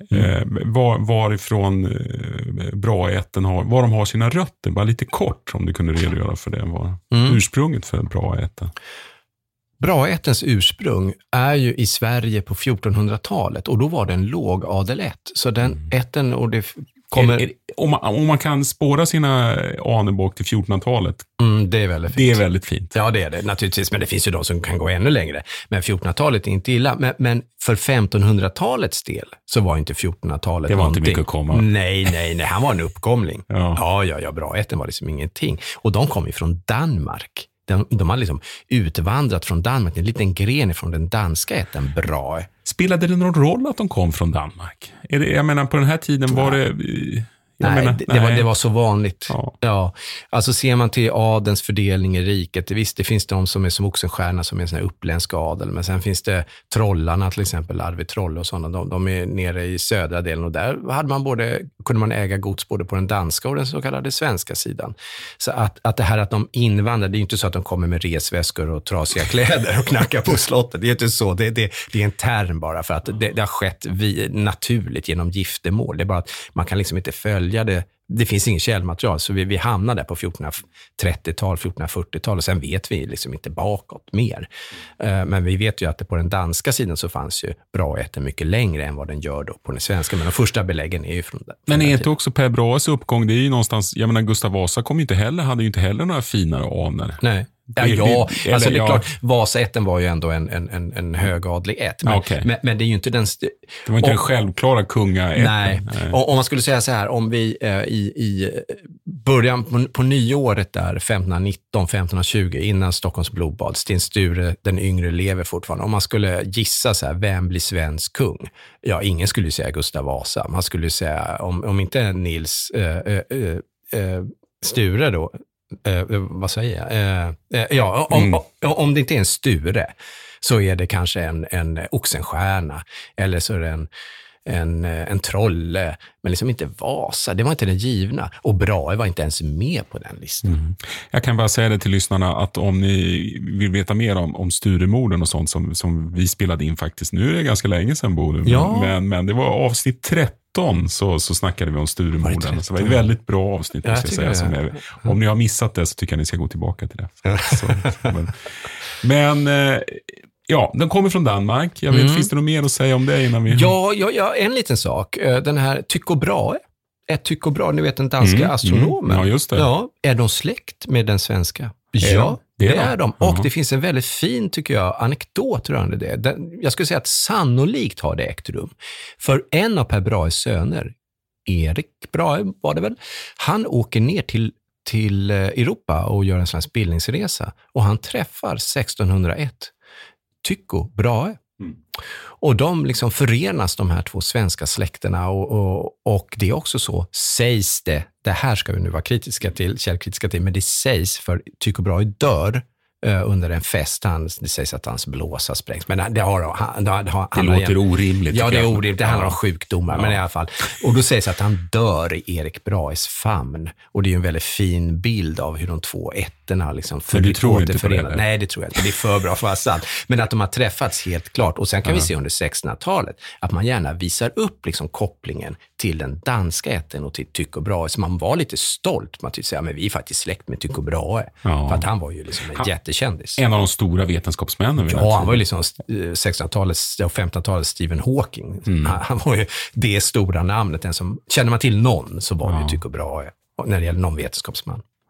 Varifrån Brahe-ätten var de har sina rötter. Bara lite kort, om du kunde redogöra för det. Ursprunget för Brahe-ätten. Brahe-ättens ursprung är ju i Sverige på 1400-talet, och då var det en låg adelätt. Så den ätten, och det kommer... Om man kan spåra sina anor bak till 1400-talet. Det är väldigt fint. Det är väldigt fint. Ja, det är det naturligtvis, men det finns ju de som kan gå ännu längre. Men 1400-talet är inte illa. Men för 1500-talets del så var inte 1400-talet det var någonting. Inte mycket att komma. Nej, han var en uppkomling. Ja, Brahe-ätten var liksom ingenting. Och de kom ju från Danmark. De har liksom utvandrat från Danmark, en liten gren från den danska ätten Brahe. Spelade det någon roll att de kom från Danmark? Jag menar, på den här tiden var det... Det var så vanligt. Ja. Alltså ser man till adens fördelning i riket, visst, det finns de som är som Oxenstierna, som är en sån här uppländsk adel, men sen finns det trollarna, till exempel Arvid Trolle och sådana, de är nere i södra delen, och där hade man kunde man äga gods både på den danska och den så kallade svenska sidan. Så att det här att de invandrar, det är ju inte så att de kommer med resväskor och trasiga kläder och knackar på slottet, det är inte så, det är en term bara för att det har skett naturligt genom giftermål. Det är bara att man kan liksom inte följa det finns ingen källmaterial, så vi hamnar där på 1430-tal, 1440-tal, och sen vet vi liksom inte bakåt mer. Men vi vet ju att det på den danska sidan så fanns ju Brahe-ätten mycket längre än vad den gör då på den svenska, men de första beläggen är ju från men är inte också Per Brahes uppgång, det är ju någonstans, jag menar, Gustav Vasa hade ju inte heller några finare anor. Nej. Det är klart, Vasaätten var ju ändå en högadlig ätt, men det är ju inte den... Det var inte den självklara kungaätten. Nej. Om man skulle säga så här, om vi i början på nyåret där, 1519-1520, innan Stockholms blodbad, Sten Sture den yngre lever fortfarande, om man skulle gissa så här, vem blir svensk kung? Ja, ingen skulle säga Gustav Vasa. Man skulle säga, om inte Nils Sture då, vad säger jag? Om det inte är en Sture, så är det kanske en Oxenstierna, eller så är det en Trolle, men liksom inte Vasa. Det var inte den givna, och Brahe var inte ens med på den listan. Jag kan bara säga det till lyssnarna, att om ni vill veta mer om Sturemorden och sånt som vi spelade in faktiskt, nu är det ganska länge sedan, men det var avsnitt 13, så snackade vi om Sturemorden. Så det var ett väldigt bra avsnitt, måste jag säga. Om ni har missat det, så tycker jag ni ska gå tillbaka till det. Men de kommer från Danmark. Jag vet, finns det något mer att säga om det innan vi... Ja, en liten sak. Den här Tycho Brahe. Tycho Brahe, ni vet, den danska astronomen. Ja, just det. Ja, är de släkt med den svenska? Ja, det är de. Och det finns en väldigt fin, tycker jag, anekdot rörande det. Jag skulle säga att sannolikt har det ägt rum. För en av Per Brahes söner, Erik Brahe var det väl, han åker ner till Europa och gör en slags bildningsresa. Och han träffar 1601 Tycho Brahe. Och de liksom förenas, de här två svenska släkterna, och det är också så, sägs det här ska vi nu vara källkritiska till, men det sägs, för Tycho Brahe dör under en fest. Det sägs att hans blåsa sprängs. Men det låter orimligt. Ja, det är orimligt. Det handlar om sjukdomar, men i alla fall. Och då sägs att han dör i Erik Brahes famn. Och det är ju en väldigt fin bild av hur de två ätterna liksom återförenas. Nej, det tror jag inte. Det är för bra för sant. Men att de har träffats helt klart. Och sen kan vi se under 1600-talet att man gärna visar upp liksom kopplingen till den danska ätten och till Tycho Brahe. Så man var lite stolt. Man tyckte säga, men vi är faktiskt släkt med Tycho Brahe. För att han var ju liksom en jättekändis. En av de stora vetenskapsmännen. Ja, han var ju liksom 1600-talets och 1500-talets Stephen Hawking. Han var ju det stora namnet. Känner man till någon, så var det ju Tycho Brahe när det gäller någon vetenskapsman.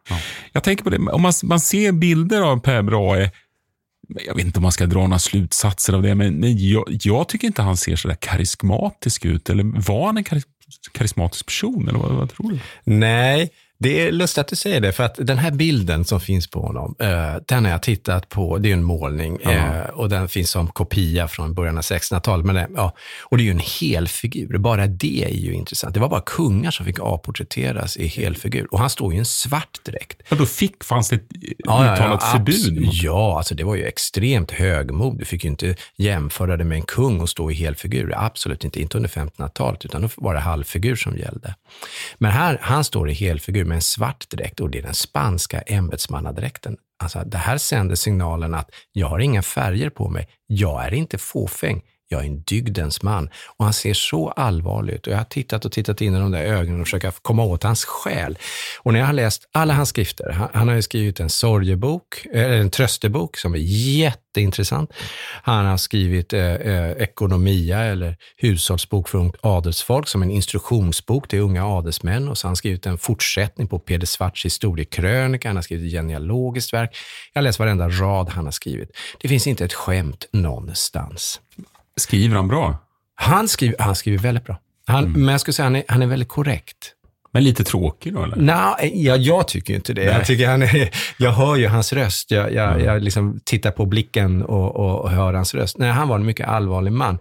Ja. Jag tänker på det, om man ser bilder av Per Brahe, jag vet inte om man ska dra några slutsatser av det, men jag tycker inte han ser så där karismatisk ut. Eller var han en karismatisk person? Eller vad tror du? Nej, det är lustigt att du säger det, för att den här bilden som finns på honom, den har jag tittat på, det är en målning och den finns som kopia från början av 1600-talet. Men och det är ju en helfigur, bara det är ju intressant. Det var bara kungar som fick avporträtteras i helfigur, och han står ju i en svart dräkt. Ja, då fanns det ett uttalat förbud? Ja, alltså det var ju extremt högmod. Du fick ju inte jämföra det med en kung och stå i helfigur, absolut inte under 1500-talet, utan då var det halvfigur som gällde. Men här, han står i helfigur med en svart dräkt, och det är den spanska ämbetsmannadräkten. Alltså det här sänder signalen att jag har inga färger på mig, jag är inte fåfäng, jag är en dygdens man. Och han ser så allvarligt ut, och jag har tittat in i de där ögonen och försökt komma åt hans själ. Och när jag har läst alla hans skrifter, han har ju skrivit en sorgebok, en tröstebok som är jätteintressant. Han har skrivit ekonomia eller hushållsbok för ungt adelsfolk som en instruktionsbok till unga adelsmän, och så har han skrivit en fortsättning på Peder Svarts historiekrönika, han har skrivit ett genealogiskt verk. Jag har läst varenda rad han har skrivit. Det finns inte ett skämt någonstans. Skriver han bra? Han skriver väldigt bra. Men jag skulle säga han är väldigt korrekt. Men lite tråkig då, eller? Nej, jag tycker inte det. Jag tycker jag hör ju hans röst. Jag liksom tittar på blicken och hör hans röst. Nej, han var en mycket allvarlig man.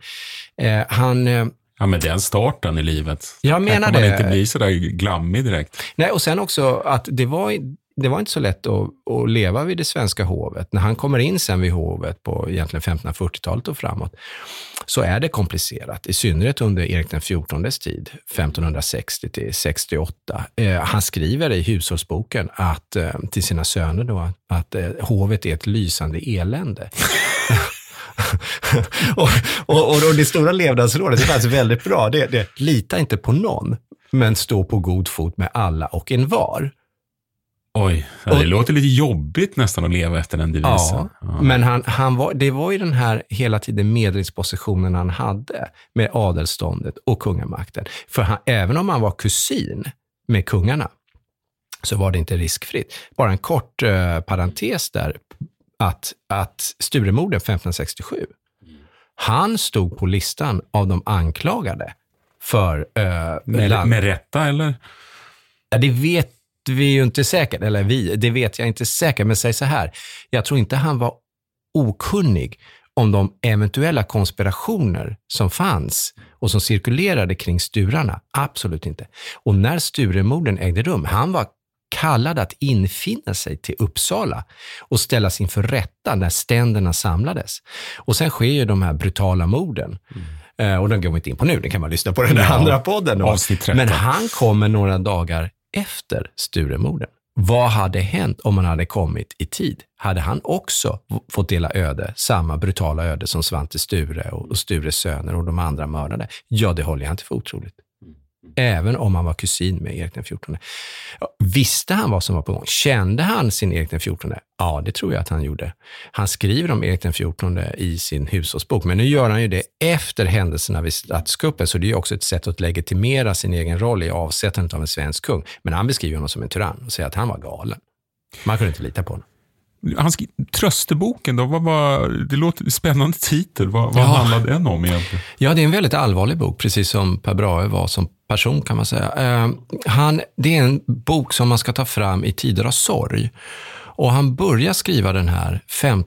Ja, men den starten i livet. Jag menar det. Man inte bli så där glammig direkt. Nej, och sen också att det var inte så lätt att leva vid det svenska hovet. När han kommer in sen vid hovet på egentligen 1540-talet och framåt, så är det komplicerat. I synnerhet under Erik den XIV:s tid, 1560 till 68. Han skriver i hushållsboken till sina söner då, att hovet är ett lysande elände. och det stora levnadsrådet är faktiskt väldigt bra. Det lita inte på någon, men stå på god fot med alla och en var. Oj, det låter lite jobbigt nästan att leva efter den devisen. Ja. Men det var ju den här hela tiden medlingspositionen han hade med adelståndet och kungamakten. För även om han var kusin med kungarna, så var det inte riskfritt. Bara en kort parentes där, att Sturemorden 1567, han stod på listan av de anklagade för... med rätta, eller? Ja, det vet vi ju inte säkert, det vet jag inte säkert, men säg så här, jag tror inte han var okunnig om de eventuella konspirationer som fanns och som cirkulerade kring Sturarna, absolut inte. Och när Sturemorden ägde rum, han var kallad att infinna sig till Uppsala och ställas inför rätta när ständerna samlades. Och sen sker ju de här brutala morden. Och de går vi inte in på nu, det kan man lyssna på den andra podden. Men han kommer några dagar efter Sturemorden. Vad hade hänt om man hade kommit i tid? Hade han också fått dela öde, samma brutala öde som Svante Sture och Stures söner och de andra mördade? Ja, det håller jag inte för otroligt. Även om han var kusin med Erik den XIV. Visste han vad som var på gång? Kände han sin Erik den XIV? Ja, det tror jag att han gjorde. Han skriver om Erik den XIV i sin hushållsbok, men nu gör han ju det efter händelserna vid statskuppen, så det är ju också ett sätt att legitimera sin egen roll i avsättandet av en svensk kung. Men han beskriver honom som en tyrann och säger att han var galen. Man kunde inte lita på honom. Trösteboken då, det låter spännande titel. Vad handlade den om egentligen? Ja, det är en väldigt allvarlig bok, precis som Per Brahe var som person, kan man säga. Det är en bok som man ska ta fram i tider av sorg. Och han börjar skriva den här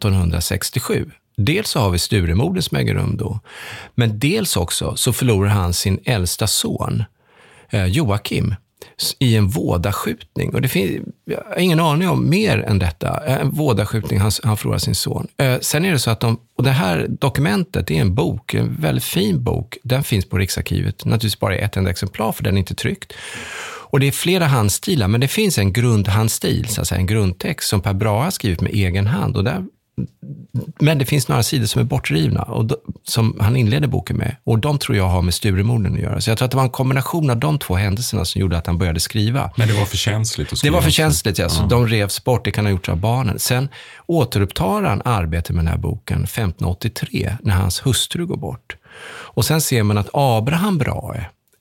1567. Dels så har vi Sturemorden som äger rum då, men dels också så förlorar han sin äldsta son, Joakim, i en vådaskjutning. Och jag har ingen aning om mer än detta. En vådaskjutning, han förlorar sin son. Sen är det så att och det här dokumentet är en bok, en väldigt fin bok. Den finns på Riksarkivet. Naturligtvis bara i ett enda exemplar, för den är inte tryckt. Och det är flera handstilar, men det finns en grundhandstil, så att säga, en grundtext som Per Brahe har skrivit med egen hand. Men det finns några sidor som är bortrivna och som han inleder boken med. Och de tror jag har med Sturemorden att göra. Så jag tror att det var en kombination av de två händelserna som gjorde att han började skriva. Men det var för känsligt att skriva? Det var för känsligt, ja. Så de revs bort, det kan ha gjorts av barnen. Sen återupptar han arbetet med den här boken 1583 när hans hustru går bort. Och sen ser man att Abraham Brahe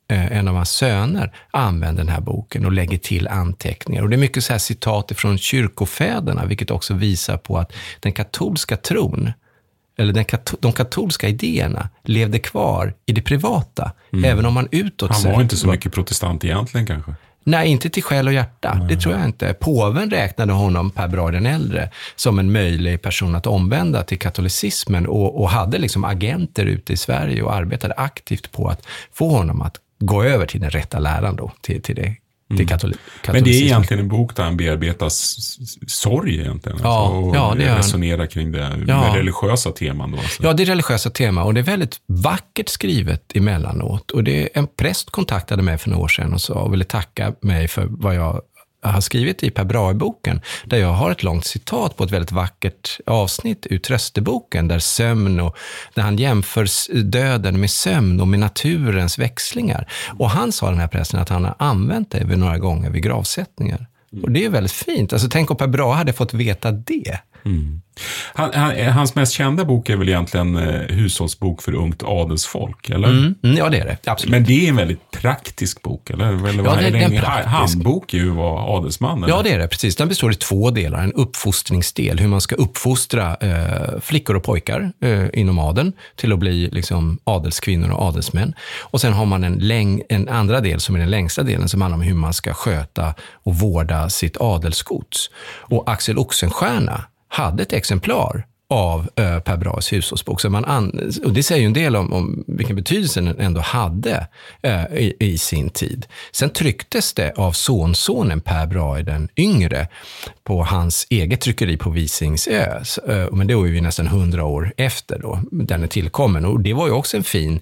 en av hans söner, använder den här boken och lägger till anteckningar. Och det är mycket så här citat från kyrkofäderna, vilket också visar på att den katolska tron, eller de katolska idéerna levde kvar i det privata, även om man utåt Han var inte så mycket protestant egentligen kanske. Nej, inte till själ och hjärta. Det tror jag inte. Påven räknade honom, Per Brahe den äldre, som en möjlig person att omvända till katolicismen och hade liksom agenter ute i Sverige och arbetade aktivt på att få honom att gå över till den rätta läran då, till det. Men det är egentligen en bok där han bearbetar sorg egentligen. Och resonerar kring det med religiösa teman då. Alltså. Ja, det är religiösa teman och det är väldigt vackert skrivet emellanåt. Och en präst kontaktade mig för några år sedan och ville tacka mig för vad jag har skrivit i Per Brahe-boken, där jag har ett långt citat på ett väldigt vackert avsnitt ur Trösteboken, där där han jämför döden med sömn och med naturens växlingar. Och han sa, den här prästen, att han har använt det vid några gånger vid gravsättningar. Och det är väldigt fint. Alltså, tänk om Per Brahe hade fått veta det. Hans mest kända bok är väl egentligen Hushållsbok för ungt adelsfolk, eller? Ja, det är det. Absolut. Men det är en väldigt praktisk bok, eller? Ja, det är en praktisk. Handbok är ju att vara adelsman, eller? Ja, det är det, precis. Den består i 2 delar. En uppfostringsdel, hur man ska uppfostra flickor och pojkar inom adeln till att bli liksom adelskvinnor och adelsmän. Och sen har man en andra del som är den längsta delen, som handlar om hur man ska sköta och vårda sitt adelsgods. Och Axel Oxenstierna hade ett exemplar av Per Brahes hushållsbok. Och det säger ju en del om vilken betydelse den ändå hade i sin tid. Sen trycktes det av sonsonen Per Brahe den yngre på hans eget tryckeri på Visingsö. Men det var ju nästan 100 år efter då den är tillkommen. Och det var ju också en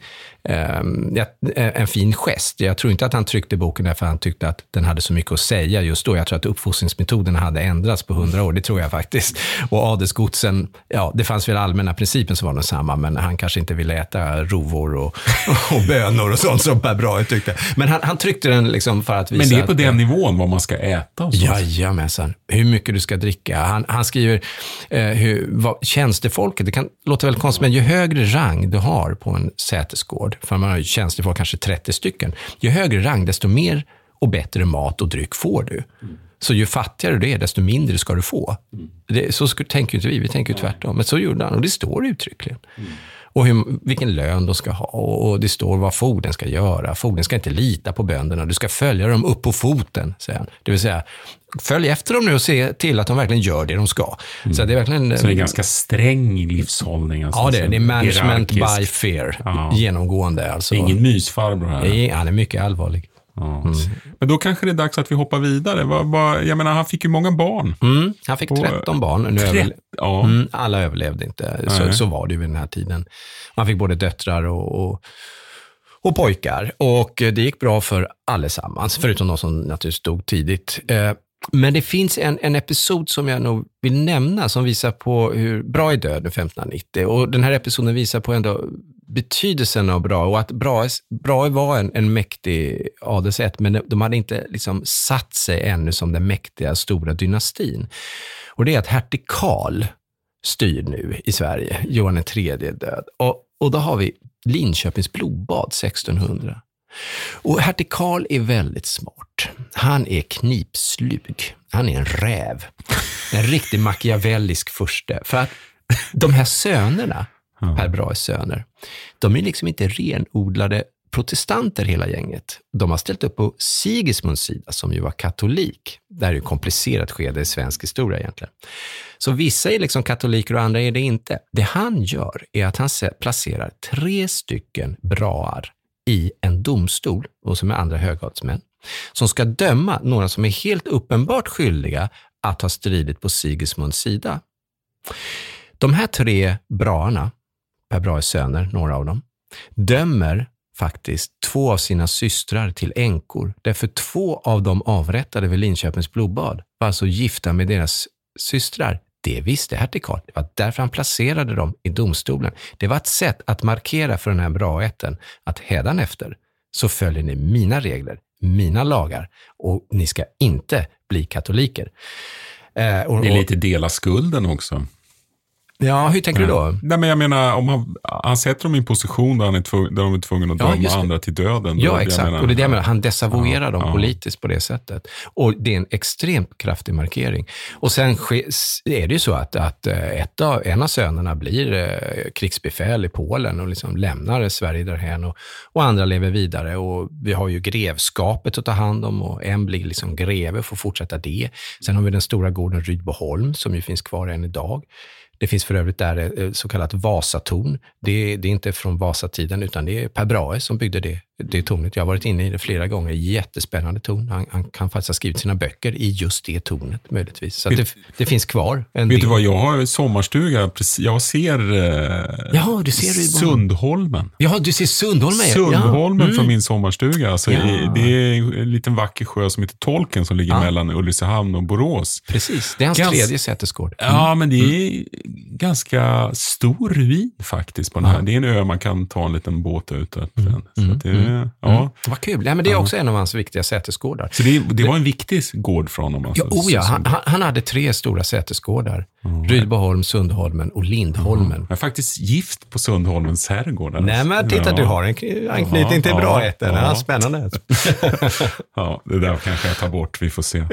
fin gest. Jag tror inte att han tryckte boken därför han tyckte att den hade så mycket att säga just då. Jag tror att uppfostringsmetoderna hade ändrats på 100 år. Det tror jag faktiskt. Och adelsgodsen, det fanns väl allmänna principen som var densamma, men han kanske inte ville äta rovor och bönor och sånt som Per Brahe tyckte. Men han tryckte den liksom för att visa. Men det är på den nivån vad man ska äta och så. Jajamensan. Hur mycket du ska dricka. Han skriver tjänstefolket, det kan låta väl konstigt, men ju högre rang du har på en sätesgård, för man har ju tjänstefolk kanske 30 stycken, ju högre rang desto mer och bättre mat och dryck får du. Så ju fattigare du är, desto mindre ska du få. Så tänker inte vi tänker ju tvärtom. Men så gjorde han, och det står uttryckligen. Och vilken lön de ska ha, och det står vad fogden ska göra. Fogden ska inte lita på bönderna, du ska följa dem upp på foten, säger han. Det vill säga, följ efter dem nu och se till att de verkligen gör det de ska. Så det är verkligen... Så det är ganska sträng livshållning. Alltså, ja, det är management by fear. Genomgående. Alltså. Ingen mysfarbror här. Han är mycket allvarlig. Men då kanske det är dags att vi hoppar vidare. Jag menar, han fick ju många barn. Han fick 13 barn. Alla överlevde inte. Så var det ju vid den här tiden. Man fick både döttrar och pojkar. Och det gick bra för allesammans, förutom de som naturligtvis dog tidigt. Men det finns en episod som jag nog vill nämna som visar på hur Brahe är död 1590. Och den här episoden visar på ändå betydelsen av Brahe, och att Brahe var en mäktig adelsätt, men de hade inte liksom satt sig ännu som den mäktiga stora dynastin. Och det är att hertig Karl styr nu i Sverige. Johan III är död. Och då har vi Linköpings blodbad 1600. Och hertig Karl är väldigt smart. Han är knipslug. Han är en räv. En riktig machiavellisk furste. För att de här sönerna, Per Brahes söner, de är liksom inte renodlade protestanter hela gänget. De har ställt upp på Sigismunds sida, som ju var katolik. Det här är ju ett komplicerat skede i svensk historia egentligen. Så vissa är liksom katoliker och andra är det inte. Det han gör är att han placerar 3 stycken braar i en domstol, och som är andra högadelsmän, som ska döma några som är helt uppenbart skyldiga att ha stridit på Sigismunds sida. De här 3 braarna, Per Brahes söner, några av dem, dömer faktiskt 2 av sina systrar till änkor. Därför 2 av dem avrättade vid Linköpings blodbad var alltså gifta med deras systrar. Det visste hertig Karl. Det var därför han placerade dem i domstolen. Det var ett sätt att markera för den här Brahe-ätten att hädanefter så följer ni mina regler, mina lagar, och ni ska inte bli katoliker. Det är lite dela skulden också. Ja, hur tänker du då? Nej, men jag menar, Han sätter dem i en position där, där de är tvungna att döma andra till döden. Ja, exakt. Och det är det jag menar. Han desavouerar dem politiskt på det sättet. Och det är en extremt kraftig markering. Och sen är det ju så att en av sönerna blir krigsbefäl i Polen och liksom lämnar Sverige därhen och andra lever vidare. Och vi har ju grevskapet att ta hand om och en blir liksom greve för att fortsätta det. Sen har vi den stora gården Rydboholm som ju finns kvar än idag. Det finns för övrigt där så kallat Vasatorn. Det är inte från Vasatiden utan det är Per Brahe som byggde det tornet. Jag har varit inne i det flera gånger. Jättespännande torn. Han kan faktiskt ha skrivit sina böcker i just det tornet möjligtvis. Så det finns kvar. Vet du vad, jag har sommarstuga. Jag ser du ser Sundholmen. Ja, du ser Sundholmen. Sundholmen från min sommarstuga. Alltså, det är en liten vacker sjö som heter Tolken som ligger mellan Ulricehamn och Borås. Precis, det är hans tredje sätesgård. Ja, men det är ganska stor ruin faktiskt på den här. Det är en ö man kan ta en liten båt ut. Vad kul. Ja, men det är också en av hans viktiga sätesgårdar. Så det var en viktig gård från honom. Han hade 3 stora sätesgårdar. Rydboholm, Sundholmen och Lindholmen. Jag är faktiskt gift på Sundholmens herrgårdar. Nej, men titta, du har en anknytning till Brahe-ätten. Ja. Spännande. Ja, det där kanske jag tar bort. Vi får se.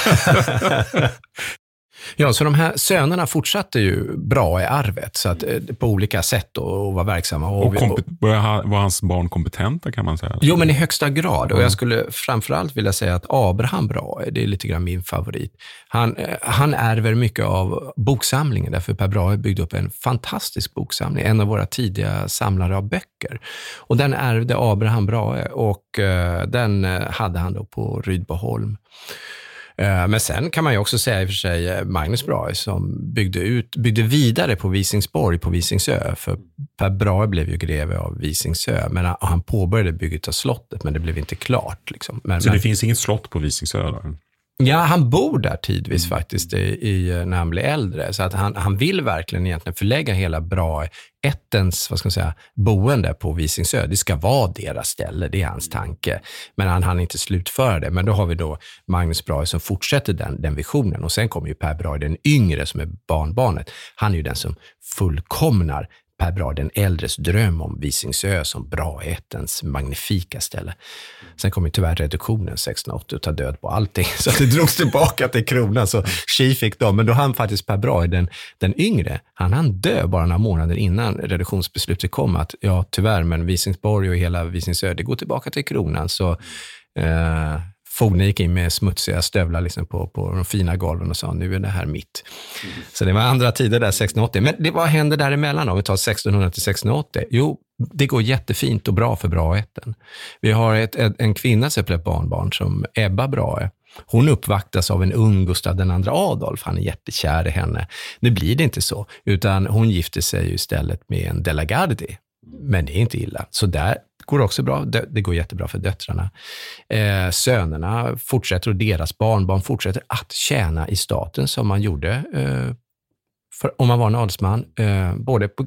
Ja, så de här sönerna fortsatte ju bra i arvet så att, på olika sätt och var verksamma. Var hans barn kompetenta kan man säga? Jo, men i högsta grad. Och jag skulle framförallt vilja säga att Abraham Brahe, det är lite grann min favorit. Han ärver mycket av boksamlingen därför Per Brahe byggde upp en fantastisk boksamling. En av våra tidiga samlare av böcker. Och den ärvde Abraham Brahe och den hade han då på Rydboholm. Men sen kan man ju också säga i och för sig Magnus Brahe som byggde vidare på Visingsborg på Visingsö. För Per Brahe blev ju greve av Visingsö. Men han påbörjade bygget av slottet men det blev inte klart. Liksom. Så det finns inget slott på Visingsö då? Ja, han bor där tidvis faktiskt när han blir äldre. Så att han vill verkligen egentligen förlägga hela Brahe-ättens boende på Visingsö. Det ska vara deras ställe, det är hans tanke. Men han hann inte slutföra det. Men då har vi då Magnus Brahe som fortsätter den visionen. Och sen kommer ju Per Brahe den yngre som är barnbarnet. Han är ju den som fullkomnar Per Brahe den äldres dröm om Visingsö som Brahe-ättens magnifika ställe. Sen kom ju tyvärr reduktionen 1680 och ta död på allting. Så att det drogs tillbaka till kronan så Tji fick dem. Men då hann faktiskt Per Brahe den yngre. Han dö bara några månader innan reduktionsbeslutet kom att tyvärr men Visingsborg och hela Visingsö det går tillbaka till kronan. Så fogden gick in med smutsiga stövlar liksom på de fina golven och sa nu är det här mitt. Så det var andra tider där 1680. Men vad hände däremellan om vi tar 1600 till 1680? Jo, det går jättefint och bra för Brahe-ätten. Vi har en kvinna som är ett barnbarn som Ebba Brahe. Hon uppvaktas av en ung Gustav II Adolf. Han är jättekär i henne. Nu blir det inte så, utan hon gifter sig istället med en De la Gardie. Men det är inte illa. Så där går det också bra. Det går jättebra för döttrarna. Sönerna fortsätter och deras barnbarn fortsätter att tjäna i staten som man gjorde om man var en adelsman. Både på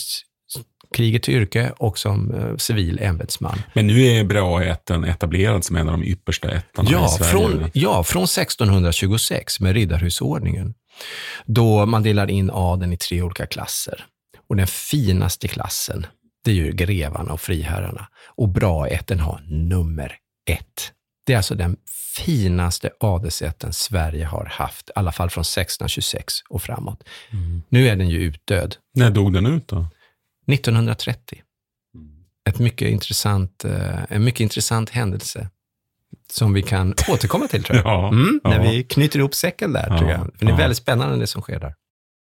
kriget yrke och som civil ämbetsman. Men nu är Brahe-ätten etablerad som en av de yppersta ättarna i Sverige. Från 1626 med riddarhusordningen. Då man delar in adeln i 3 olika klasser. Och den finaste klassen, det är ju grevarna och friherrarna. Och Brahe-ätten har nummer 1. Det är alltså den finaste adelsätten Sverige har haft. I alla fall från 1626 och framåt. Nu är den ju utdöd. När dog den ut då? 1930. En mycket intressant händelse. Som vi kan återkomma till tror jag. När vi knyter ihop säcken där tror jag. För det är väldigt spännande det som sker där.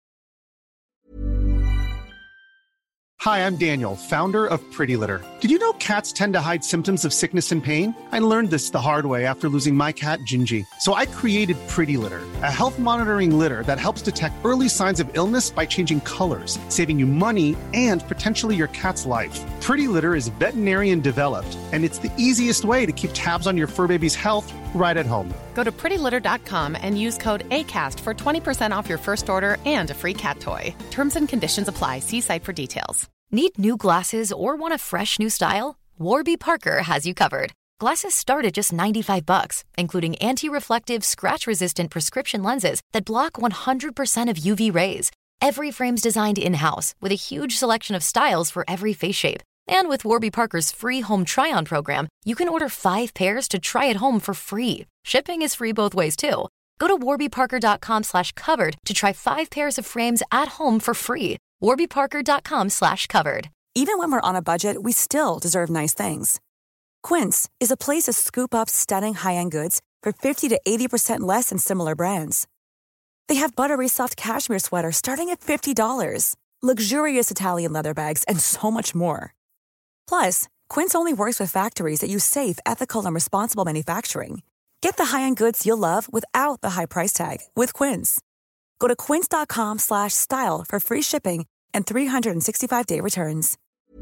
Hi, I'm Daniel, founder of Pretty Litter. Did you know cats tend to hide symptoms of sickness and pain? I learned this the hard way after losing my cat, Gingy. So I created Pretty Litter, a health monitoring litter that helps detect early signs of illness by changing colors, saving you money and potentially your cat's life. Pretty Litter is veterinarian developed, and it's the easiest way to keep tabs on your fur baby's health right at home. Go to prettylitter.com and use code ACAST for 20% off your first order and a free cat toy. Terms and conditions apply. See site for details. Need new glasses or want a fresh new style? Warby Parker has you covered. Glasses start at just $95, including anti-reflective, scratch-resistant prescription lenses that block 100% of UV rays. Every frame's designed in-house with a huge selection of styles for every face shape. And with Warby Parker's free home try-on program, you can order 5 pairs to try at home for free. Shipping is free both ways too. Go to warbyparker.com/covered to try 5 pairs of frames at home for free. warbyparker.com/covered. Even when we're on a budget, we still deserve nice things. Quince is a place to scoop up stunning high-end goods for 50 to 80% less than similar brands. They have buttery soft cashmere sweaters starting at $50, luxurious Italian leather bags, and so much more. Plus, Quince only works with factories that use safe, ethical, and responsible manufacturing. Get the high-end goods you'll love without the high price tag with Quince. Go to quince.com/style for free shipping and 365-day returns.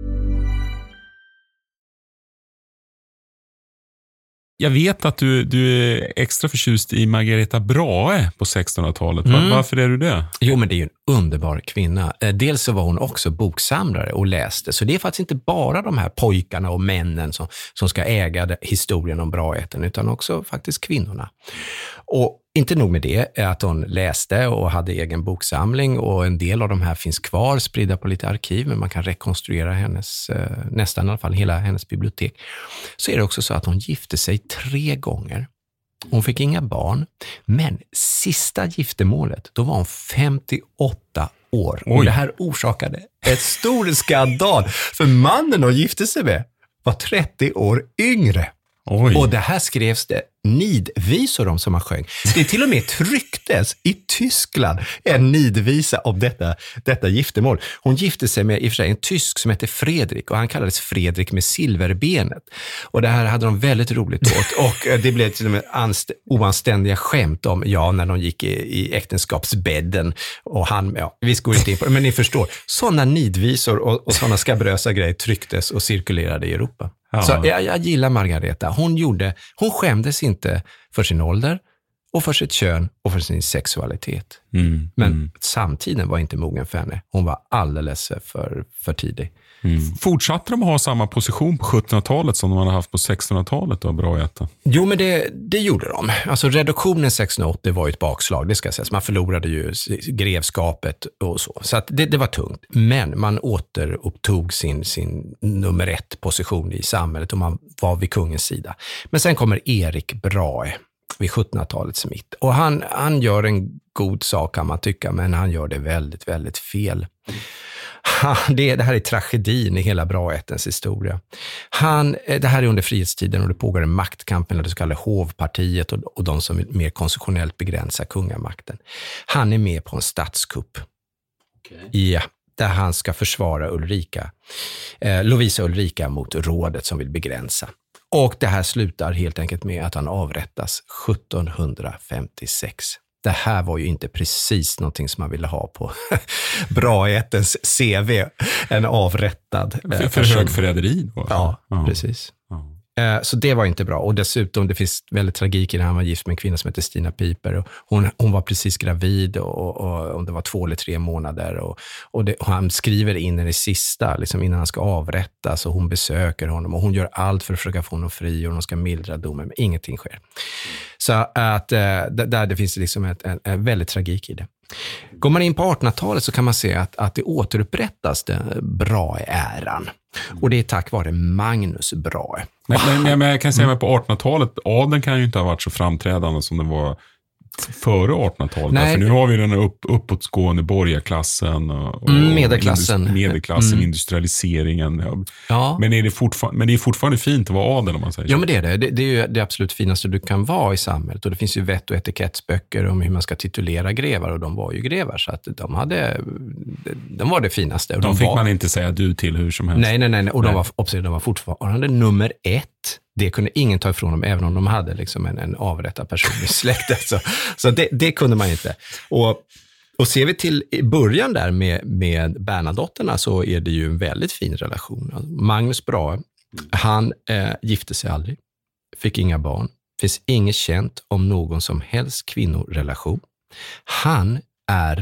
Jag vet att du är extra förtjust i Margareta Brahe på 1600-talet. Varför är du det? Jo, men det är ju en underbar kvinna. Dels så var hon också boksamlare och läste. Så det är faktiskt inte bara de här pojkarna och männen som ska äga historien om Braheätten, utan också faktiskt kvinnorna. Och inte nog med det, att hon läste och hade egen boksamling, och en del av de här finns kvar spridda på lite arkiv, men man kan rekonstruera hennes, nästan i alla fall hela hennes bibliotek. Så är det också så att hon gifte sig 3 gånger. Hon fick inga barn, men sista giftermålet, då var hon 58 år. Och det här orsakade ett stor skandal, för mannen hon gifte sig med var 30 år yngre. Oj. Och det här skrevs det nidvisor om som man sjöng. Det till och med trycktes i Tyskland en nidvisa om detta giftermål. Hon gifte sig med i och för sig en tysk som hette Fredrik, och han kallades Fredrik med silverbenet. Och det här hade de väldigt roligt åt, och det blev till och med oanständiga skämt om när de gick i äktenskapsbädden, och han, vi går inte in på det, men ni förstår. Sådana nidvisor och sådana skabrösa grejer trycktes och cirkulerade i Europa. Ja. Så jag gillar Margareta. Hon skämdes inte för sin ålder och för sitt kön och för sin sexualitet. Men samtiden var inte mogen för henne. Hon var alldeles för tidig. Fortsatte de ha samma position på 1700-talet som de hade haft på 1600-talet då, Braheätten? Jo, men det gjorde de. Alltså reduktionen 1680 var ju ett bakslag, det ska sägas. Man förlorade ju grevskapet och så. Så att det var tungt. Men man återupptog sin nummer 1 position i samhället, och man var vid kungens sida. Men sen kommer Erik Brahe vid 1700-talets mitt. Och han gör en god sak, kan man tycka, men han gör det väldigt, väldigt fel. Det här är tragedin i hela Braheättens historia. Det här är under frihetstiden, och det pågår en maktkamp mellan det så kallade hovpartiet och de som mer konstitutionellt begränsar kungamakten. Han är med på en statskupp. Ja, där han ska försvara Lovisa Ulrika mot rådet som vill begränsa. Och det här slutar helt enkelt med att han avrättas 1756. Det här var ju inte precis någonting som man ville ha på Braheättens CV. En avrättad för högförräderi då? Ja, precis. Ja. Så det var inte bra. Och dessutom, det finns väldigt tragik i när han var gift med en kvinna som heter Stina Piper. Och hon var precis gravid, och det var 2 eller 3 månader. Och han skriver in i sista, liksom innan han ska avrättas, och hon besöker honom. Och hon gör allt för att försöka få honom fri, och de ska mildra domen, men ingenting sker. Så att där det finns liksom en väldigt tragik i det. Går man in på 1800-talet så kan man se att det återupprättas Brahe-äran. Och det är tack vare Magnus Brahe. Men jag kan säga att på 1800-talet, adeln kan ju inte ha varit så framträdande som det var före 1800-talet. Nej. För nu har vi den uppåtgående borgarklassen och medelklassen, industrialiseringen. Ja. Men det är fortfarande fint att vara adel, om man säger så. Ja, men det är det. Det är ju det absolut finaste du kan vara i samhället. Och det finns ju vett- och etikettsböcker om hur man ska titulera grevar, och de var ju grevar, så att de var det finaste. Och de fick man inte säga du till hur som helst. Nej. Och de var fortfarande nummer 1. Det kunde ingen ta ifrån dem, även om de hade liksom en avrättad person i släktet. Så det kunde man inte. Och ser vi till början där med Bernadotterna, så är det ju en väldigt fin relation. Alltså Magnus Brahe, han gifte sig aldrig, fick inga barn. Finns inget känt om någon som helst kvinnorelation. Han är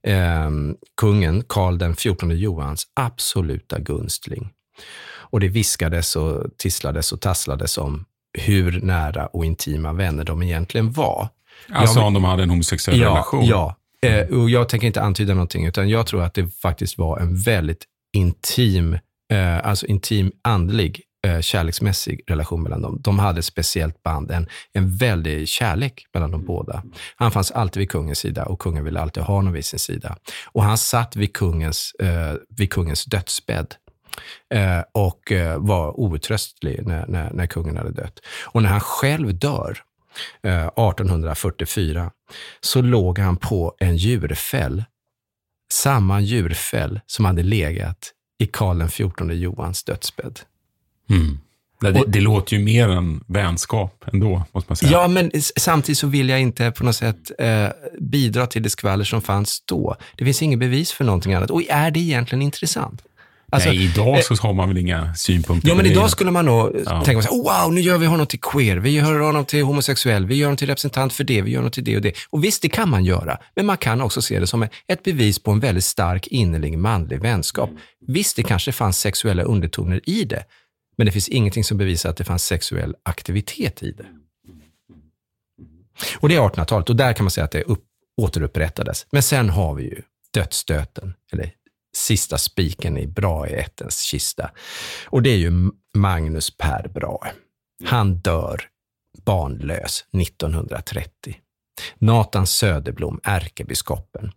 kungen Karl den 14 Johans absoluta gunstling. Och det viskades och tisslades och tasslades om hur nära och intima vänner de egentligen var. Alltså om de hade en homosexuell relation? Ja, Och jag tänker inte antyda någonting, utan jag tror att det faktiskt var en väldigt intim andlig, kärleksmässig relation mellan dem. De hade ett speciellt band, en väldig kärlek mellan de båda. Han fanns alltid vid kungens sida och kungen ville alltid ha honom vid sin sida. Och han satt vid kungens dödsbädd och var outtröstlig när kungen hade dött. Och när han själv dör 1844 så låg han på en djurfäll, samma djurfäll som hade legat i Karl XIV Johans dödsbädd. Det låter ju mer än vänskap ändå, måste man säga. Ja, men samtidigt så vill jag inte på något sätt bidra till det skvaller som fanns då. Det finns ingen bevis för någonting annat. Och är det egentligen intressant? Alltså, nej, idag så har man väl inga synpunkter. Ja, men idag skulle man nog tänka så här, wow, nu gör vi honom till queer, vi gör honom till homosexuell, vi gör honom till representant för det, vi gör honom till det och det. Och visst, det kan man göra, men man kan också se det som ett bevis på en väldigt stark innerlig manlig vänskap. Visst, det kanske fanns sexuella undertoner i det, men det finns ingenting som bevisar att det fanns sexuell aktivitet i det. Och det är 1800-talet, och där kan man säga att det återupprättades. Men sen har vi ju dödsstöten, eller sista spiken i Brahe-ättens kista. Och det är ju Magnus Per Brahe. Han dör barnlös 1930. Nathan Söderblom, ärkebiskopen,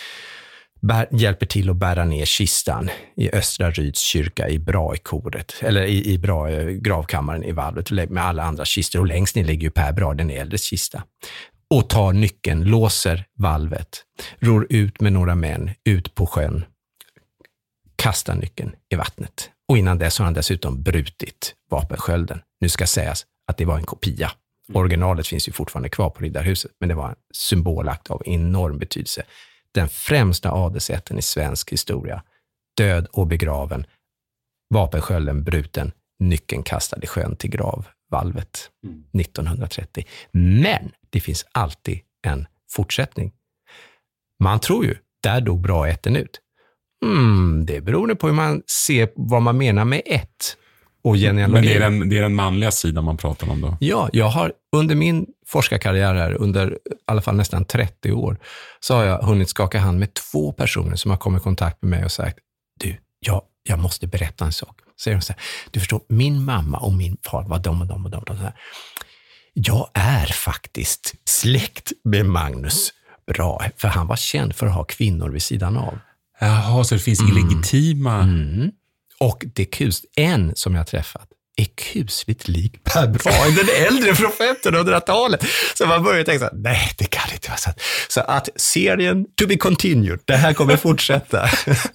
hjälper till att bära ner kistan i Östra Ryds kyrka i Brahe-koret, eller i gravkammaren i valvet med alla andra kistor. Och längst ner ligger ju Per Brahe, den äldres kista. Och tar nyckeln, låser valvet, ror ut med några män ut på sjön, kastar nyckeln i vattnet. Och innan dess har han dessutom brutit vapenskölden. Nu ska sägas att det var en kopia. Originalet finns ju fortfarande kvar på Riddarhuset, men det var en symbolakt av enorm betydelse. Den främsta adelsätten i svensk historia. Död och begraven. Vapenskölden bruten. Nyckeln kastad i sjön till gravvalvet 1930. Men det finns alltid en fortsättning. Man tror ju, där dog Brahe-ätten ut. Det beror på hur man ser vad man menar med ett. Och men det är den manliga sidan man pratar om då? Ja, jag har under min forskarkarriär här, under i alla fall nästan 30 år, så har jag hunnit skaka hand med 2 personer som har kommit i kontakt med mig och sagt, du, jag måste berätta en sak. Säger de så här, du förstår, min mamma och min far var de och de och de. Så här. Jag är faktiskt släkt med Magnus Brahe, för han var känd för att ha kvinnor vid sidan av. Jaha, så det finns illegitima... Och det en som jag träffat är kusligt lik Per Brahe, den äldre från 1500-talet. Så man börjar tänka så här, nej, det kan inte vara så. Så att serien to be continued, det här kommer fortsätta.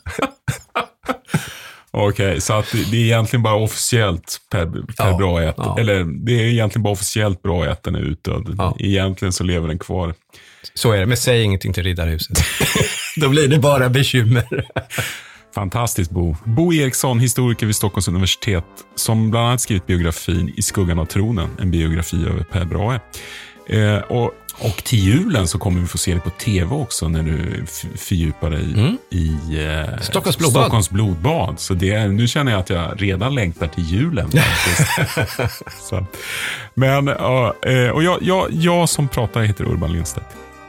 Okej, så att det är egentligen bara officiellt Per Brahe-ätten, eller det är egentligen bara officiellt Brahe-ätten är utdöd. Ja. Egentligen så lever den kvar. Så är det, men säg ingenting till Riddarhuset. Då blir det bara bekymmer. Fantastiskt, Bo. Bo Eriksson, historiker vid Stockholms universitet, som bland annat skrivit biografin I skuggan av tronen, en biografi över Per Brahe. Och till julen så kommer vi få se det på tv också när du fördjupar dig i Stockholms blodbad. Så nu känner jag att jag redan längtar till julen. Så. Men, och jag som pratar heter Urban Lindstedt.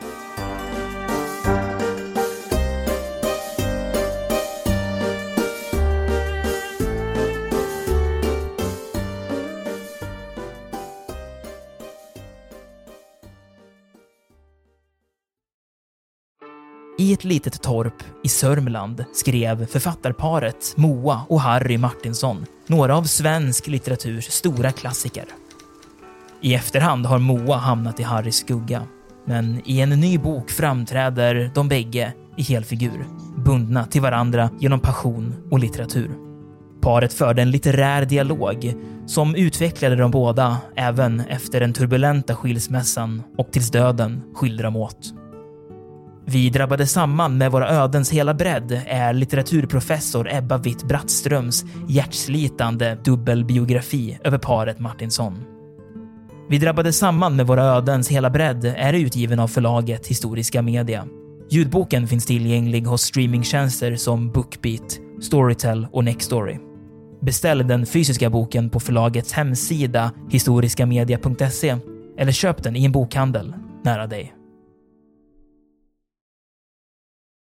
I ett litet torp i Sörmland skrev författarparet Moa och Harry Martinsson några av svensk litteraturs stora klassiker. I efterhand har Moa hamnat i Harrys skugga, men i en ny bok framträder de bägge i helfigur, bundna till varandra genom passion och litteratur. Paret förde en litterär dialog som utvecklade de båda även efter den turbulenta skilsmässan och tills döden skilde dem åt. Vi drabbade samman med våra ödens hela bredd är litteraturprofessor Ebba Witt-Brattströms hjärtslitande dubbelbiografi över paret Martinsson. Vi drabbade samman med våra ödens hela bredd är utgiven av förlaget Historiska Media. Ljudboken finns tillgänglig hos streamingtjänster som Bookbeat, Storytel och Nextory. Beställ den fysiska boken på förlagets hemsida historiskamedia.se eller köp den i en bokhandel nära dig.